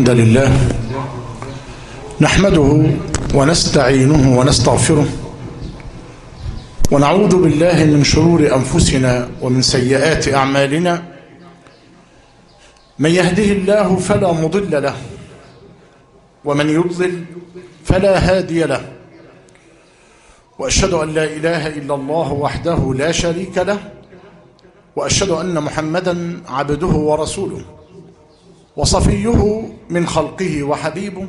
الحمد لله نحمده ونستعينه ونستغفره ونعوذ بالله من شرور أنفسنا ومن سيئات أعمالنا. من يهده الله فلا مضل له ومن يضلل فلا هادي له، وأشهد أن لا إله إلا الله وحده لا شريك له، وأشهد أن محمدا عبده ورسوله وصفيه من خلقه وحبيبه،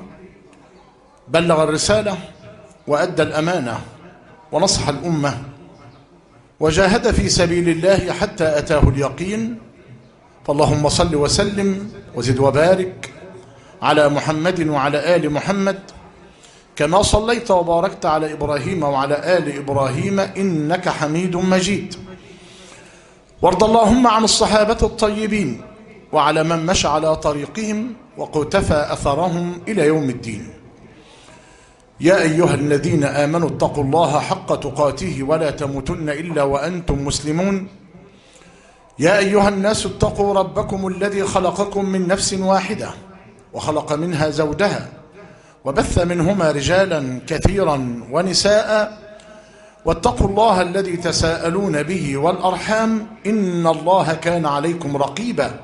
بلغ الرسالة وأدى الأمانة ونصح الأمة وجاهد في سبيل الله حتى أتاه اليقين. فاللهم صل وسلم وزد وبارك على محمد وعلى آل محمد كما صليت وباركت على إبراهيم وعلى آل إبراهيم إنك حميد مجيد. وارض اللهم عن الصحابة الطيبين وعلى من مشى على طريقهم وقتفى أثرهم إلى يوم الدين. يا أيها الذين آمنوا اتقوا الله حق تقاته ولا تموتن إلا وأنتم مسلمون. يا أيها الناس اتقوا ربكم الذي خلقكم من نفس واحدة وخلق منها زوجها وبث منهما رجالا كثيرا ونساء، واتقوا الله الذي تساءلون به والأرحام إن الله كان عليكم رقيبا.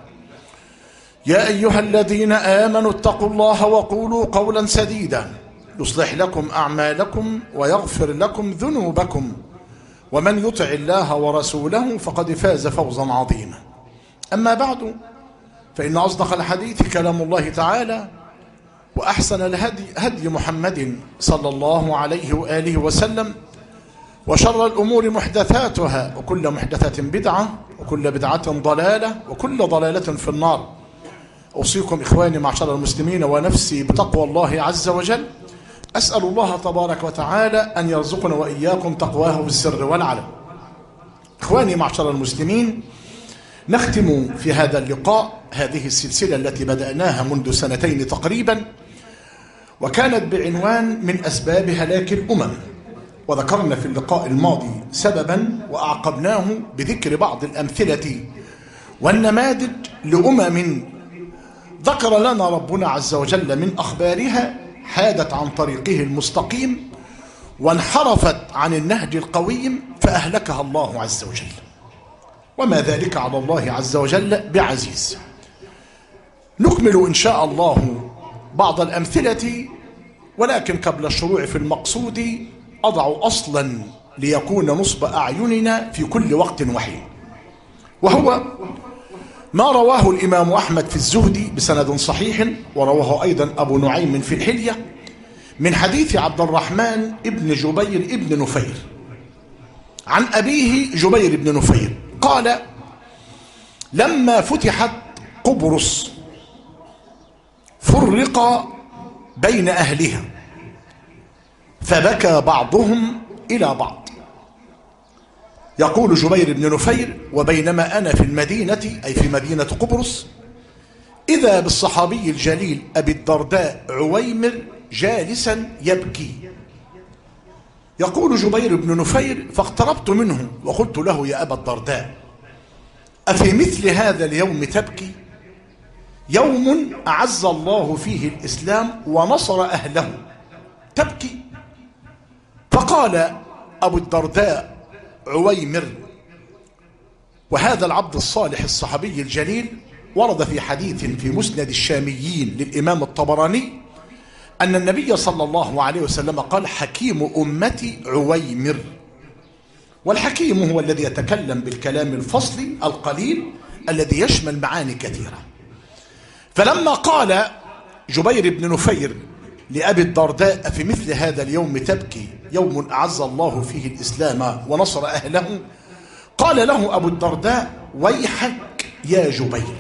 يا أيها الذين آمنوا اتقوا الله وقولوا قولا سديدا يصلح لكم أعمالكم ويغفر لكم ذنوبكم، ومن يطع الله ورسوله فقد فاز فوزا عظيما. أما بعد، فإن أصدق الحديث كلام الله تعالى، وأحسن الهدي هدي محمد صلى الله عليه وآله وسلم، وشر الأمور محدثاتها وكل محدثة بدعة وكل بدعة ضلالة وكل ضلالة في النار. أوصيكم إخواني معشر المسلمين ونفسي بتقوى الله عز وجل. أسأل الله تبارك وتعالى أن يرزقنا وإياكم تقواه في السر والعلن. إخواني معشر المسلمين، نختم في هذا اللقاء هذه السلسلة التي بدأناها منذ سنتين تقريبا، وكانت بعنوان من أسباب هلاك الأمم. وذكرنا في اللقاء الماضي سببا وأعقبناه بذكر بعض الأمثلة والنماذج لأمم ذكر لنا ربنا عز وجل من أخبارها حادت عن طريقه المستقيم وانحرفت عن النهج القويم فأهلكها الله عز وجل، وما ذلك على الله عز وجل بعزيز. نكمل إن شاء الله بعض الأمثلة، ولكن قبل الشروع في المقصود أضع أصلا ليكون نصب أعيننا في كل وقت وحين، وهو ما رواه الإمام أحمد في الزهد بسند صحيح، ورواه أيضا أبو نعيم في الحلية من حديث عبد الرحمن ابن جبير ابن نفير عن أبيه جبير بن نفير قال: لما فتحت قبرص فرق بين أهلها فبكى بعضهم إلى بعض. يقول جبير بن نفير: وبينما أنا في المدينة، أي في مدينة قبرص، إذا بالصحابي الجليل أبي الدرداء عويمر جالسا يبكي. يقول جبير بن نفير: فاقتربت منه وقلت له: يا أبا الدرداء، أفي مثل هذا اليوم تبكي؟ يوم أعز الله فيه الإسلام ونصر أهله، تبكي؟ فقال أبو الدرداء عويمر، وهذا العبد الصالح الصحابي الجليل ورد في حديث في مسند الشاميين للإمام الطبراني أن النبي صلى الله عليه وسلم قال: حكيم أمتي عويمر. والحكيم هو الذي يتكلم بالكلام الفصل القليل الذي يشمل معاني كثيرة. فلما قال جبير بن نفير لأبي الدرداء: في مثل هذا اليوم تبكي، يوم أعز الله فيه الإسلام ونصر أهله، قال له أبو الدرداء: ويحك يا جبير.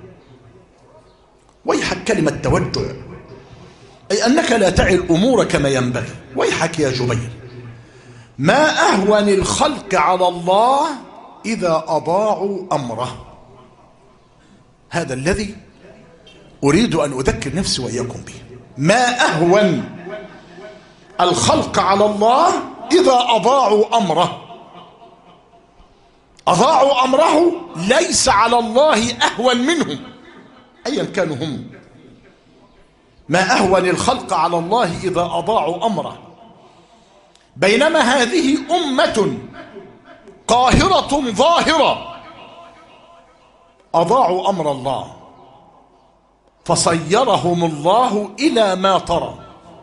ويحك كلمة توجع، أي أنك لا تعي الأمور كما ينبغي. ويحك يا جبير، ما أهون الخلق على الله إذا أضاعوا أمره. هذا الذي أريد أن أذكر نفسي وإياكم به. ما أهون الخلق على الله إذا أضاعوا أمره. أضاعوا أمره، ليس على الله أهون منهم أيا كانوا هم. ما أهون الخلق على الله إذا أضاعوا أمره، بينما هذه أمة قاهرة ظاهرة أضاعوا أمر الله فصيرهم الله إلى ما ترى.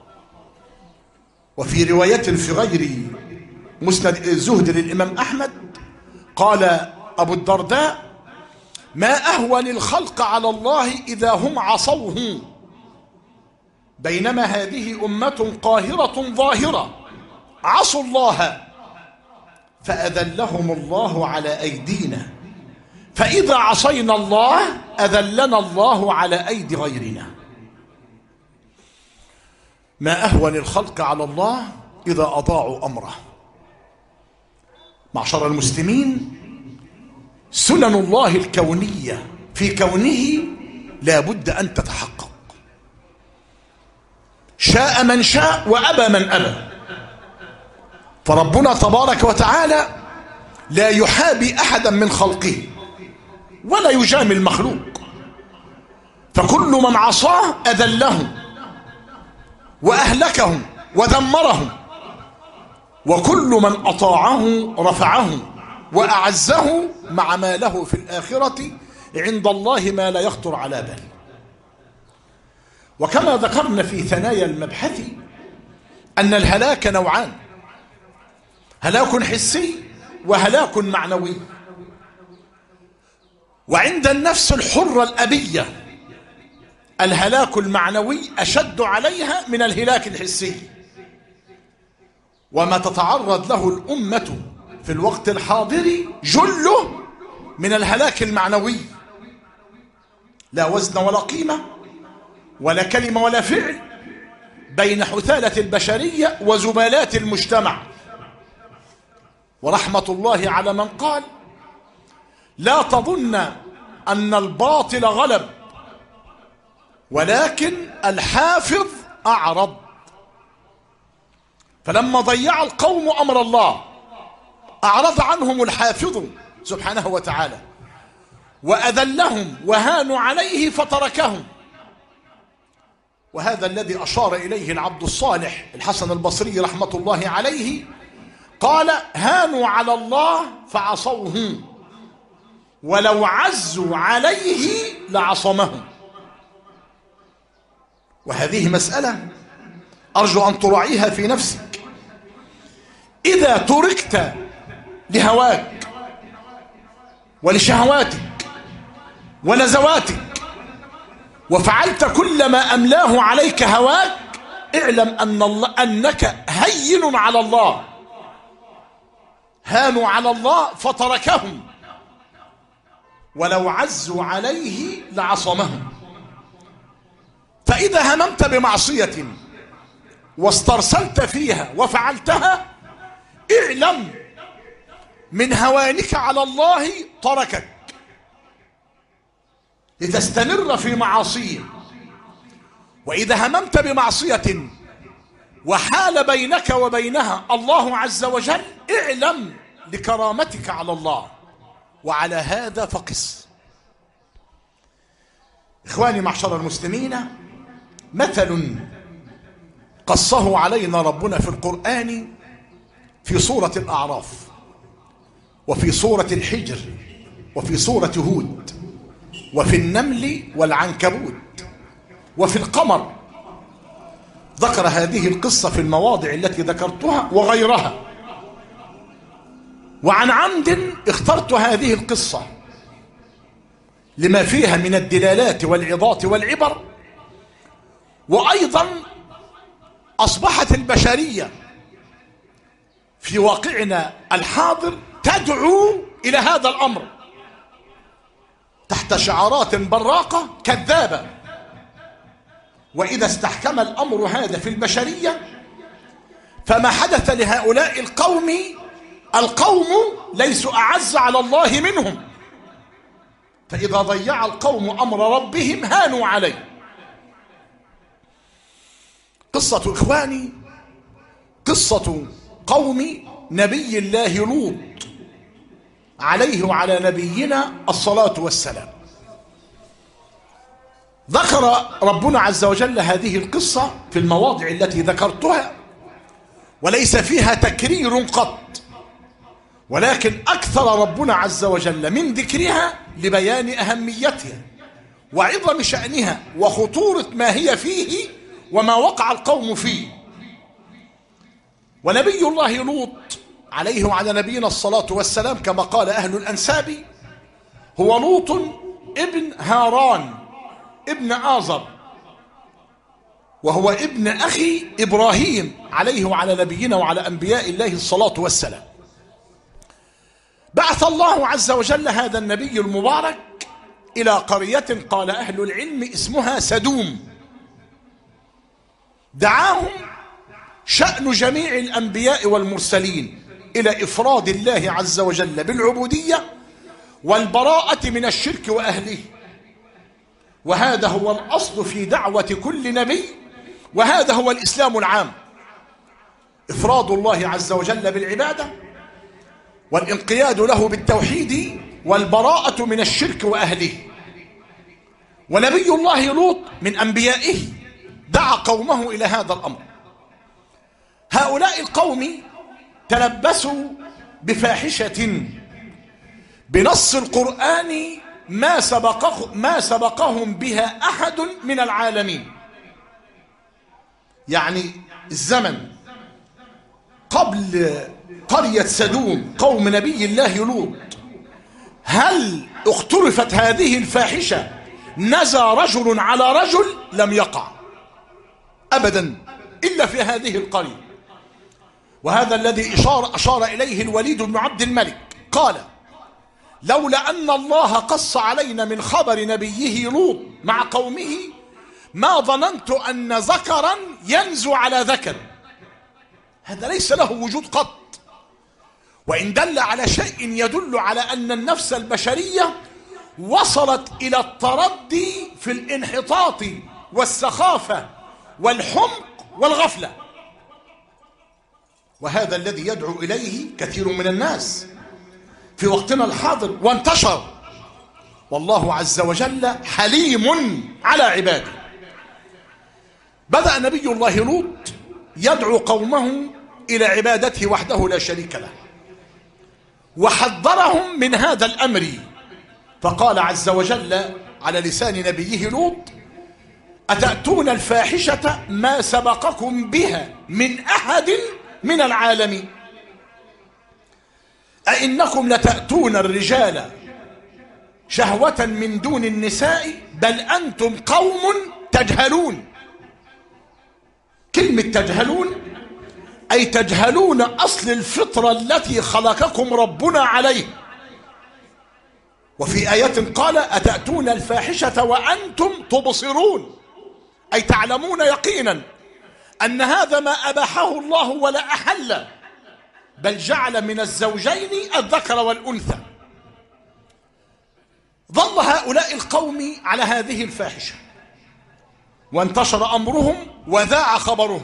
وفي رواية في غير مسند الزهد للإمام أحمد قال أبو الدرداء: ما أهون الخلق على الله إذا هم عصوه، بينما هذه أمة قاهرة ظاهرة عصوا الله فأذلهم الله على أيدينا، فإذا عصينا الله أذلنا الله على أيدي غيرنا. ما أهون الخلق على الله إذا أضاعوا أمره. معشر المسلمين، سنن الله الكونية في كونه لا بد أن تتحقق، شاء من شاء وأبى من أبى. فربنا تبارك وتعالى لا يحابي أحدا من خلقه ولا يجامل مخلوق، فكل من عصاه أذلهم وأهلكهم ودمرهم، وكل من أطاعه رفعه وأعزه، مع ما له في الآخرة عند الله ما لا يخطر على بال. وكما ذكرنا في ثنايا المبحث أن الهلاك نوعان: هلاك حسي وهلاك معنوي. وعند النفس الحرة الأبية الهلاك المعنوي أشد عليها من الهلاك الحسي، وما تتعرض له الأمة في الوقت الحاضر جله من الهلاك المعنوي، لا وزن ولا قيمة ولا كلمة ولا فعل بين حثالة البشرية وزبالات المجتمع. ورحمة الله على من قال: لا تظن أن الباطل غلب ولكن الحافظ أعرض. فلما ضيع القوم أمر الله أعرض عنهم الحافظ سبحانه وتعالى وأذلهم وهانوا عليه فتركهم. وهذا الذي أشار إليه العبد الصالح الحسن البصري رحمة الله عليه، قال: هانوا على الله فعصوه ولو عزوا عليه لعصمهم. وهذه مسألة أرجو أن تراعيها في نفسك. إذا تركت لهواك ولشهواتك ونزواتك وفعلت كل ما أملاه عليك هواك، اعلم أنك هين على الله. هانوا على الله فتركهم ولو عزوا عليه لعصمهم. فإذا هممت بمعصية واسترسلت فيها وفعلتها، اعلم من هوانك على الله تركك لتستمر في معاصيه. وإذا هممت بمعصية وحال بينك وبينها الله عز وجل، اعلم لكرامتك على الله، وعلى هذا فقس. إخواني معشر المسلمين، مثل قصه علينا ربنا في القرآن في سورة الأعراف وفي سورة الحجر وفي سورة هود وفي النمل والعنكبوت وفي القمر. ذكر هذه القصة في المواضع التي ذكرتها وغيرها، وعن عمد اخترت هذه القصة لما فيها من الدلالات والعظات والعبر. وأيضا أصبحت البشرية في واقعنا الحاضر تدعو إلى هذا الأمر تحت شعارات براقة كذابة. وإذا استحكم الأمر هذا في البشرية فما حدث لهؤلاء القوم ليسوا أعز على الله منهم، فإذا ضيع القوم أمر ربهم هانوا عليه. قصة إخواني قصة قوم نبي الله لوط عليه وعلى نبينا الصلاة والسلام. ذكر ربنا عز وجل هذه القصة في المواضع التي ذكرتها، وليس فيها تكرير قط، ولكن أكثر ربنا عز وجل من ذكرها لبيان أهميتها وعظم شأنها وخطورة ما هي فيه وما وقع القوم فيه. ونبي الله لوط عليه وعلى نبينا الصلاة والسلام كما قال أهل الأنساب هو لوط ابن هاران ابن آزر، وهو ابن أخي إبراهيم عليه وعلى نبينا وعلى أنبياء الله الصلاة والسلام. بعث الله عز وجل هذا النبي المبارك إلى قرية قال أهل العلم اسمها سدوم. دعاهم شأن جميع الأنبياء والمرسلين إلى إفراد الله عز وجل بالعبودية والبراءة من الشرك وأهله، وهذا هو الأصل في دعوة كل نبي، وهذا هو الإسلام العام: إفراد الله عز وجل بالعبادة والانقياد له بالتوحيد والبراءة من الشرك وأهله. ونبي الله لوط من أنبيائه دعا قومه إلى هذا الأمر. هؤلاء القوم تلبسوا بفاحشة بنص القرآن ما سبقهم بها أحد من العالمين. يعني الزمن قبل قرية سدوم قوم نبي الله لوط، هل اقترفت هذه الفاحشة نزى رجل على رجل؟ لم يقع أبدا إلا في هذه القرية. وهذا الذي أشار إليه الوليد بن عبد الملك، قال: لولا أن الله قص علينا من خبر نبيه لوط مع قومه ما ظننت أن ذكرا ينزو على ذكر. هذا ليس له وجود قط، وإن دل على شيء يدل على أن النفس البشرية وصلت إلى التردي في الانحطاط والسخافة والحمق والغفلة، وهذا الذي يدعو إليه كثير من الناس في وقتنا الحاضر وانتشر. والله عز وجل حليم على عباده. بدأ نبي الله لوط يدعو قومه إلى عبادته وحده لا شريك له، وحذرهم من هذا الأمر، فقال عز وجل على لسان نبيه لوط: أتأتون الفاحشة ما سبقكم بها من أحد من العالمين أئنكم لتأتون الرجال شهوة من دون النساء بل أنتم قوم تجهلون. كلمة تجهلون أي تجهلون أصل الفطرة التي خلقكم ربنا عليه. وفي آية قال: أتأتون الفاحشة وأنتم تبصرون، أي تعلمون يقينا أن هذا ما أباحه الله ولا أحل، بل جعل من الزوجين الذكر والأنثى. ظل هؤلاء القوم على هذه الفاحشة وانتشر أمرهم وذاع خبرهم.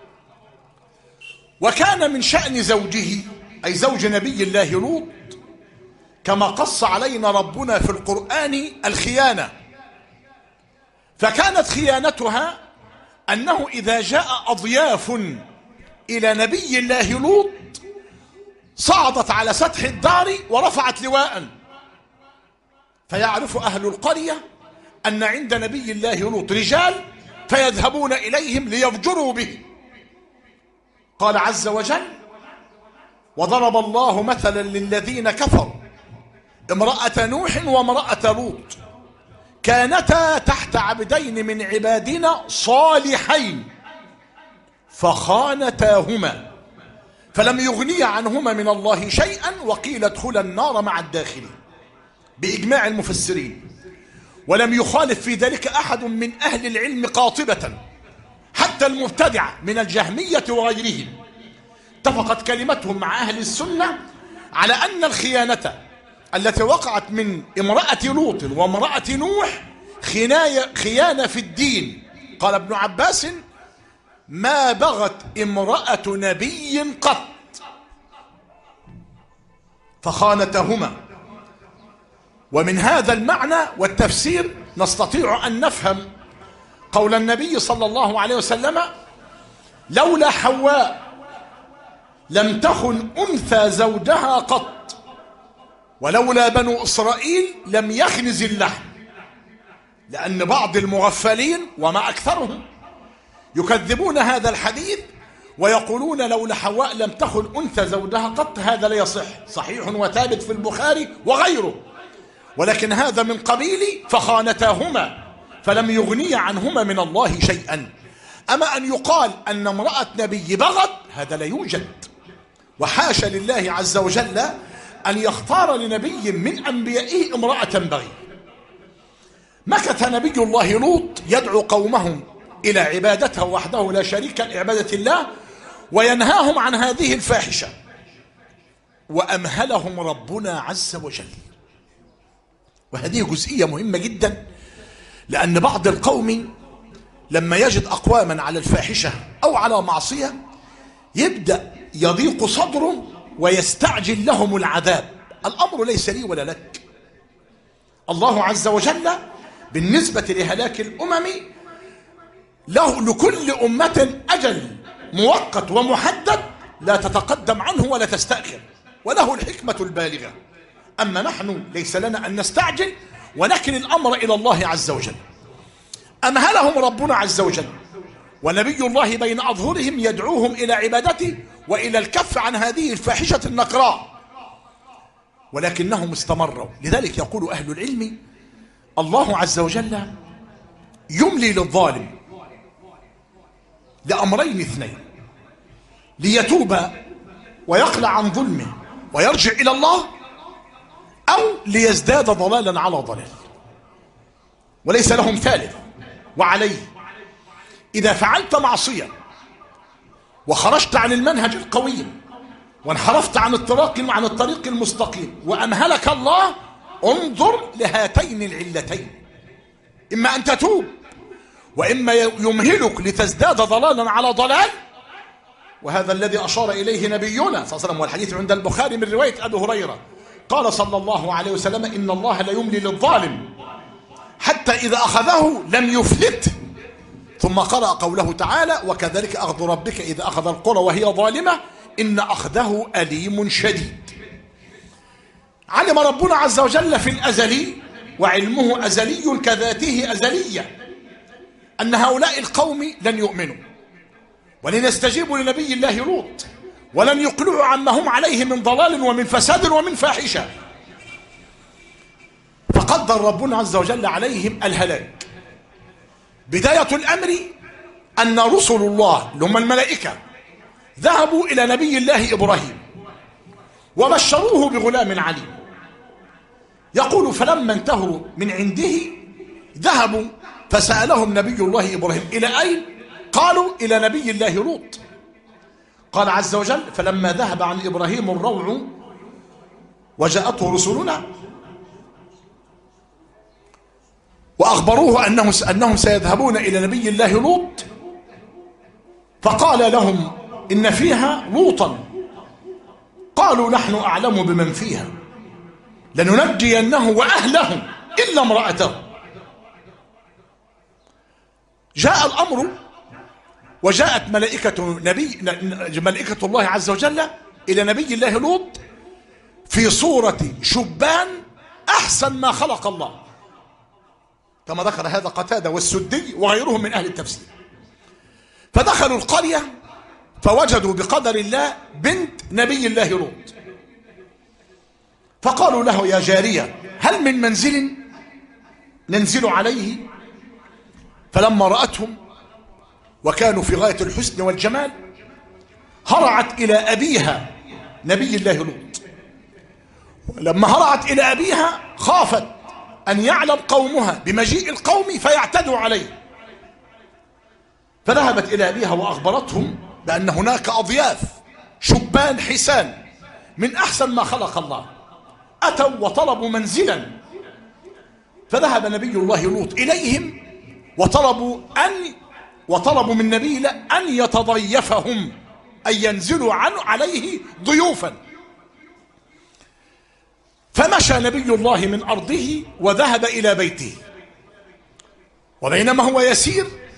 وكان من شأن زوجه أي زوج نبي الله لوط كما قص علينا ربنا في القرآن الخيانة. فكانت خيانتها أنه إذا جاء أضياف إلى نبي الله لوط صعدت على سطح الدار ورفعت لواء، فيعرف أهل القرية أن عند نبي الله لوط رجال فيذهبون إليهم ليفجروا به. قال عز وجل: وضرب الله مثلا للذين كفروا امرأة نوح وامرأة لوط كانتا تحت عبدين من عبادنا صالحين فخانتاهما فلم يغنيا عنهما من الله شيئا وقيل ادخلا النار مع الداخلين، بإجماع المفسرين. ولم يخالف في ذلك أحد من أهل العلم قاطبة، حتى المبتدعة من الجهمية وغيرهم اتفقت كلمتهم مع أهل السنة على أن الخيانة التي وقعت من امرأة لوط وامرأة نوح خيانة في الدين. قال ابن عباس: ما بغت امرأة نبي قط فخانتهما. ومن هذا المعنى والتفسير نستطيع أن نفهم قول النبي صلى الله عليه وسلم: لولا حواء لم تخن أنثى زوجها قط، ولولا بنو إسرائيل لم يخنز اللحم. لأن بعض المغفلين وما أكثرهم يكذبون هذا الحديث ويقولون لولا حواء لم تخن أنثى زوجها قط. هذا لا يصح، صحيح وثابت في البخاري وغيره، ولكن هذا من قبيل فخانتاهما فلم يغني عنهما من الله شيئا. أما أن يقال أن امرأة نبي بغت، هذا لا يوجد، وحاشا لله عز وجل أن يختار لنبي من أنبيائه امرأة بغي. مكث نبي الله لوط يدعو قومهم إلى عبادته وحده لا شريك لعبادة الله وينهاهم عن هذه الفاحشة، وأمهلهم ربنا عز وجل. وهذه جزئية مهمة جدا، لأن بعض القوم لما يجد أقواما على الفاحشة أو على معصية يبدأ يضيق صدره ويستعجل لهم العذاب. الأمر ليس لي ولا لك. الله عز وجل بالنسبة لهلاك الأمم لكل أمة أجل مؤقت ومحدد لا تتقدم عنه ولا تستأخر، وله الحكمة البالغة. أما نحن ليس لنا أن نستعجل ونكل الأمر إلى الله عز وجل. أمهلهم ربنا عز وجل، ونبي الله بين أظهرهم يدعوهم إلى عبادته وإلى الكف عن هذه الفاحشة النقراء، ولكنهم استمروا. لذلك يقول أهل العلم: الله عز وجل يملي للظالم لأمرين اثنين: ليتوب ويقلع عن ظلمه ويرجع إلى الله، أو ليزداد ضلالا على ضلال، وليس لهم ثالث. وعليه إذا فعلت معصية وخرجت عن المنهج القويم وانحرفت عن الطريق المستقيم وأمهلك الله، انظر لهاتين العلتين: إما أن تتوب، وإما يمهلك لتزداد ضلالا على ضلال. وهذا الذي أشار إليه نبينا صلى الله عليه وسلم، والحديث عند البخاري من رواية أبي هريرة قال صلى الله عليه وسلم: إن الله لا يملي للظالم حتى إذا أخذه لم يفلته. ثم قرأ قوله تعالى: وكذلك أخذ ربك إذا أخذ القرى وهي ظالمة إن أخذه أليم شديد. علم ربنا عز وجل في الأزل، وعلمه أزلي كذاته أزلية، أن هؤلاء القوم لن يؤمنوا ولن يستجيبوا لنبي الله لوط، ولن يقلعوا عما هم عليه من ضلال ومن فساد ومن فاحشة. فقدر ربنا عز وجل عليهم الهلاك. بداية الأمر أن رسل الله اللي هم الملائكة ذهبوا إلى نبي الله إبراهيم وبشروه بغلام عليم. يقول: فلما انتهوا من عنده ذهبوا فسألهم نبي الله إبراهيم: إلى أين؟ قالوا: إلى نبي الله لوط. قال عز وجل: فلما ذهب عن إبراهيم الروع وجاءته رسلنا وأخبروه أنهم سيذهبون إلى نبي الله لوط، فقال لهم: إن فيها لوطا. قالوا: نحن أعلم بمن فيها لننجينه وأهله إلا امرأته. جاء الأمر وجاءت ملائكة الله عز وجل إلى نبي الله لوط في صورة شبان أحسن ما خلق الله، كما ذكر هذا قتادة والسدي وغيرهم من أهل التفسير. فدخلوا القرية فوجدوا بقدر الله بنت نبي الله لوط، فقالوا له: يا جارية هل من منزل ننزل عليه؟ فلما رأتهم وكانوا في غاية الحسن والجمال هرعت إلى أبيها نبي الله لوط. لما هرعت إلى أبيها خافت أن يعلم قومها بمجيء القوم فيعتدوا عليه، فذهبت إلى أبيها وأخبرتهم بأن هناك أضياف شبان حسان من أحسن ما خلق الله أتوا وطلبوا منزلا. فذهب نبي الله لوط إليهم وطلبوا من نبي الله أن يتضيفهم، أن ينزلوا عليه ضيوفا. فمشى نبي الله من أرضه وذهب إلى بيته، وبينما هو يسير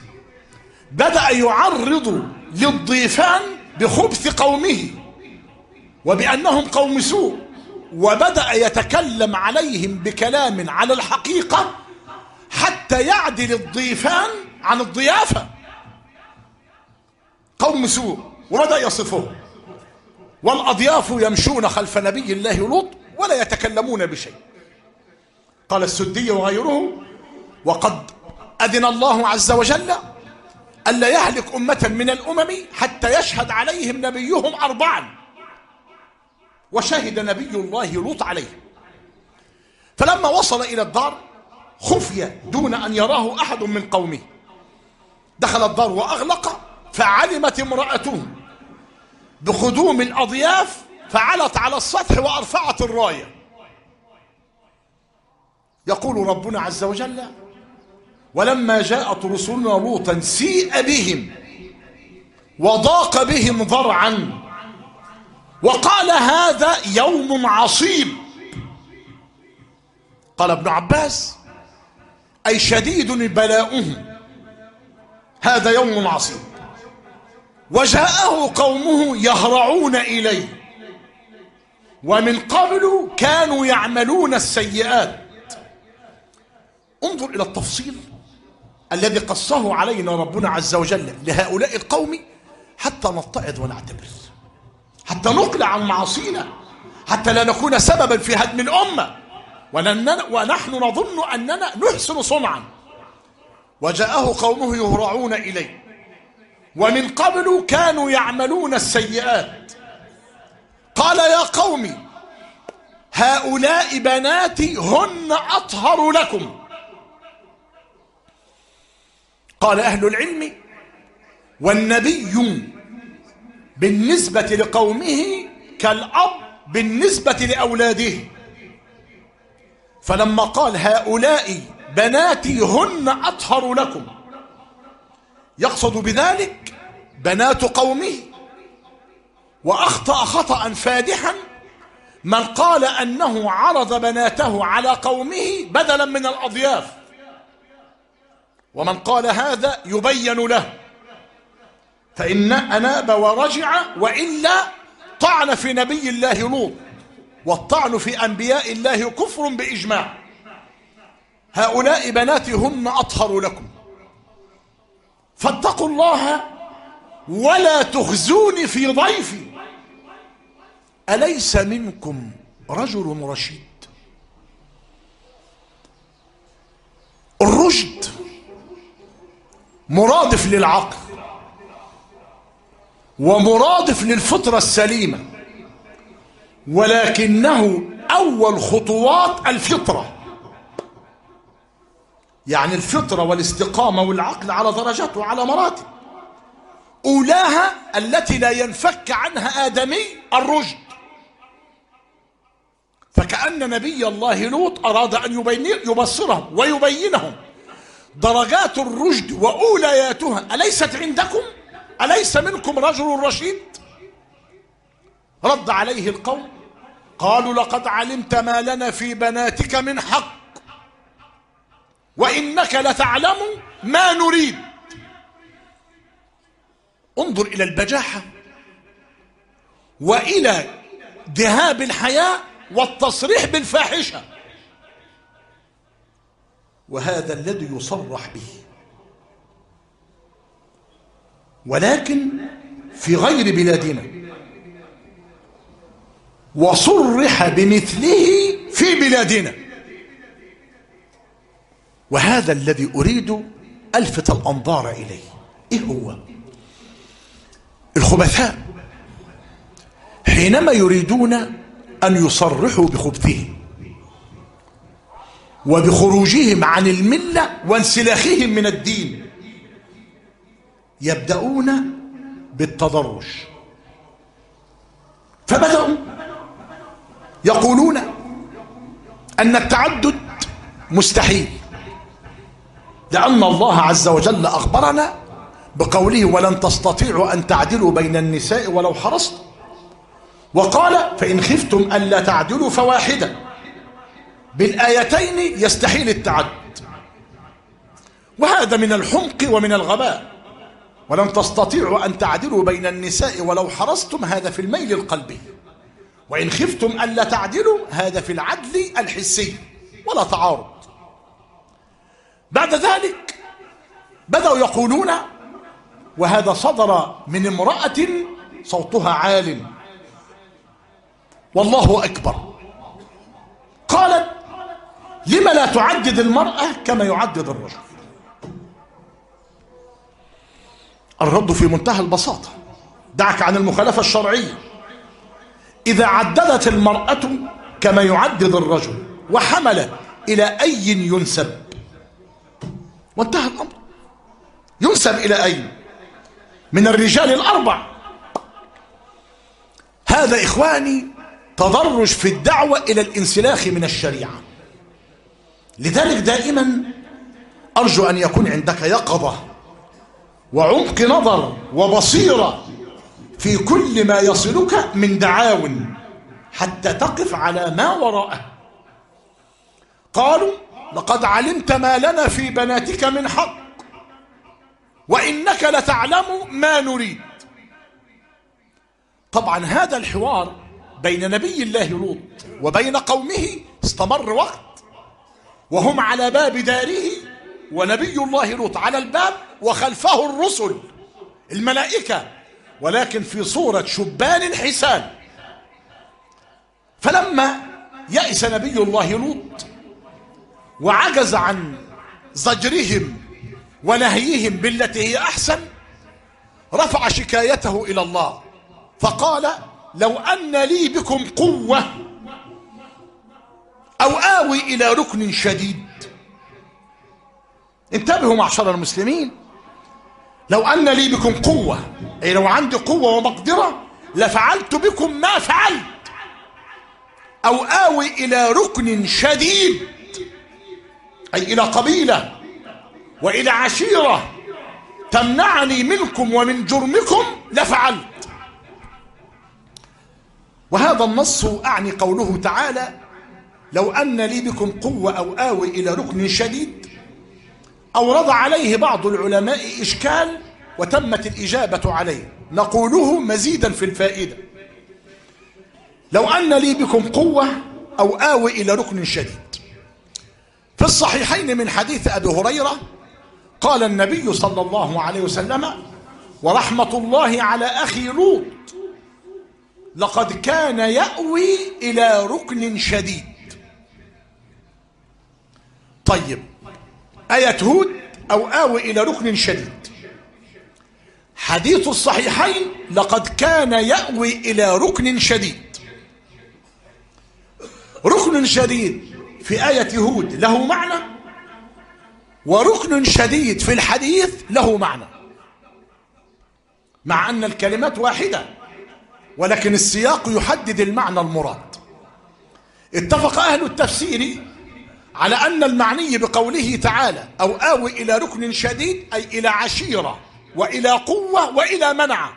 بدأ يعرض للضيفان بخبث قومه وبأنهم قوم سوء، وبدأ يتكلم عليهم بكلام على الحقيقة حتى يعدل الضيفان عن الضيافة. قوم سوء، وبدأ يصفهم. والأضياف يمشون خلف نبي الله لوط ولا يتكلمون بشيء. قال السدي وغيره: وقد أذن الله عز وجل ألا يهلك أمة من الأمم حتى يشهد عليهم نبيهم 4، وشهد نبي الله لوط عليه. فلما وصل إلى الدار خفي دون أن يراه أحد من قومه، دخل الدار وأغلق، فعلمت امرأته بقدوم الأضياف فعلت على السطح وأرفعت الراية. يقول ربنا عز وجل: ولما جاءت رسلنا لوطا سيء بهم وضاق بهم ذرعا وقال هذا يوم عصيب. قال ابن عباس: أي شديد بلاؤه، هذا يوم عصيب. وجاءه قومه يهرعون إليه ومن قبل كانوا يعملون السيئات. انظر إلى التفصيل الذي قصه علينا ربنا عز وجل لهؤلاء القوم حتى نتعظ ونعتبر، حتى نقلع عن معاصينا، حتى لا نكون سببا في هدم الأمة ونحن نظن أننا نحسن صنعا. وجاءه قومه يهرعون إليه ومن قبل كانوا يعملون السيئات. قال: يا قوم هؤلاء بناتي هن أطهر لكم. قال أهل العلم: والنبي بالنسبة لقومه كالأب بالنسبة لأولاده. فلما قال هؤلاء بناتي هن أطهر لكم يقصد بذلك بنات قومه. وأخطأ خطأ فادحا من قال أنه عرض بناته على قومه بدلا من الأضياف، ومن قال هذا يبين له، فإن أناب ورجع، وإلا طعن في نبي الله لوط، والطعن في أنبياء الله كفر بإجماع. هؤلاء بناتي هن أطهر لكم فاتقوا الله ولا تخزوني في ضيفي. أليس منكم رجل رشيد؟ الرشد مرادف للعقل ومرادف للفطرة السليمة، ولكنه أول خطوات الفطرة. يعني الفطرة والاستقامة والعقل على درجات وعلى مراتب، أولاها التي لا ينفك عنها آدمي الرشد. فكأن نبي الله لوط أراد أن يبصرهم ويبينهم درجات الرشد وأولياتها. أليست عندكم؟ أليس منكم رجل رشيد؟ رد عليه القوم قالوا: لقد علمت ما لنا في بناتك من حق وإنك لتعلم ما نريد. انظر إلى البجاحة وإلى ذهاب الحياء والتصريح بالفاحشة، وهذا الذي يصرح به، ولكن في غير بلادنا، وصرح بمثله في بلادنا. وهذا الذي أريد ألفت الأنظار إليه. إيه هو؟ الخبثاء حينما يريدون أن يصرحوا بخبثهم وبخروجهم عن الملة وانسلاخهم من الدين يبدأون بالتضرج. فبدأوا يقولون أن التعدد مستحيل، لأن الله عز وجل أخبرنا بقوله: ولن تستطيعوا أن تعدلوا بين النساء ولو حرصتم. وقال: فإن خفتم ألا تعدلوا فواحدة. بالآيتين يستحيل التعدد، وهذا من الحمق ومن الغباء. ولن تستطيعوا أن تعدلوا بين النساء ولو حرصتم، هذا في الميل القلبي، وإن خفتم ألا تعدلوا هذا في العدل الحسي، ولا تعارض. بعد ذلك بدأوا يقولون، وهذا صدر من امرأة صوتها عال والله أكبر، قالت: لما لا تعدد المرأة كما يعدد الرجل؟ الرد في منتهى البساطة، دعك عن المخالفة الشرعية. إذا عددت المرأة كما يعدد الرجل وحملت، إلى أي ينسب؟ وانتهى الأمر. ينسب إلى أين؟ من الرجال الأربع. هذا إخواني تدرج في الدعوة إلى الانسلاخ من الشريعة. لذلك دائما أرجو أن يكون عندك يقظة وعمق نظر وبصيرة في كل ما يصلك من دعاو، حتى تقف على ما وراءه. قالوا: لقد علمت ما لنا في بناتك من حق، وإنك لتعلم ما نريد. طبعا هذا الحوار بين نبي الله لوط وبين قومه استمر وقت، وهم على باب داره ونبي الله لوط على الباب، وخلفه الرسل الملائكة، ولكن في صورة شبان حسان. فلما يأس نبي الله لوط وعجز عن زجرهم ونهيهم بالتي هي أحسن، رفع شكايته إلى الله فقال: لو أن لي بكم قوة أو آوي إلى ركن شديد. انتبهوا معشر المسلمين، لو أن لي بكم قوة، أي لو عندي قوة ومقدرة لفعلت بكم ما فعلت، أو آوي إلى ركن شديد، أي إلى قبيلة وإلى عشيرة تمنعني منكم ومن جرمكم لفعلت. وهذا النص أعني قوله تعالى: لو أن لي بكم قوة أو آوي إلى ركن شديد. أورد عليه بعض العلماء إشكال وتمت الإجابة عليه، نقوله مزيدا في الفائدة: لو أن لي بكم قوة أو آوي إلى ركن شديد. في الصحيحين من حديث أبي هريرة قال النبي صلى الله عليه وسلم: ورحمة الله على أخي لوط، لقد كان يأوي إلى ركن شديد. طيب، آية هود أو آوي إلى ركن شديد، حديث الصحيحين لقد كان يأوي إلى ركن شديد. ركن شديد في آية هود له معنى، وركن شديد في الحديث له معنى، مع أن الكلمات واحدة ولكن السياق يحدد المعنى المراد. اتفق أهل التفسير على أن المعني بقوله تعالى أو آوي إلى ركن شديد أي إلى عشيرة وإلى قوة وإلى منع.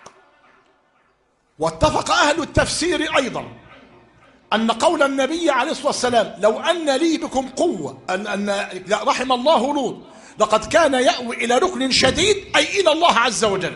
واتفق أهل التفسير أيضا أن قول النبي عليه الصلاة والسلام لو أن لي بكم قوة، أن رحم الله لوط لقد كان يأوي إلى ركن شديد أي إلى الله عز وجل.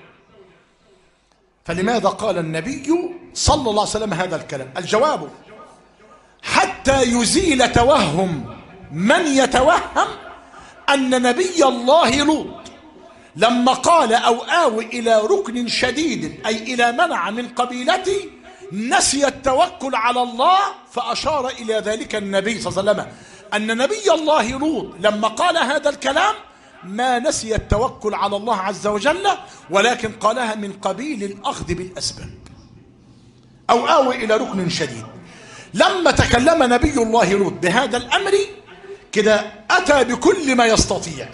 فلماذا قال النبي صلى الله عليه وسلم هذا الكلام؟ الجواب: حتى يزيل توهم من يتوهم أن نبي الله لوط لما قال أو آوي إلى ركن شديد أي إلى منع من قبيلتي نسي التوكل على الله، فأشار إلى ذلك النبي صلى الله عليه وسلم أن نبي الله لوط لما قال هذا الكلام ما نسي التوكل على الله عز وجل، ولكن قالها من قبيل الأخذ بالأسباب. أو آوي إلى ركن شديد. لما تكلم نبي الله لوط بهذا الأمر كده أتى بكل ما يستطيع،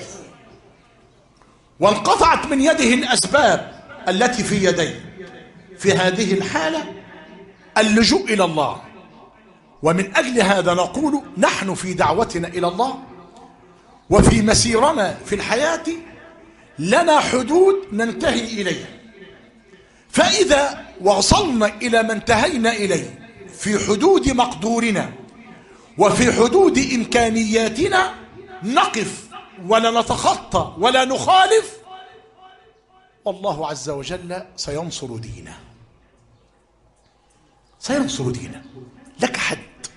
وانقطعت من يده الأسباب التي في يديه. في هذه الحالة اللجوء إلى الله. ومن أجل هذا نقول نحن في دعوتنا إلى الله وفي مسيرنا في الحياة لنا حدود ننتهي إليها، فإذا وصلنا إلى ما انتهينا إليه في حدود مقدورنا وفي حدود إمكانياتنا نقف ولا نتخطى ولا نخالف، والله عز وجل سينصر دينه، سينصر دينه. لك حد،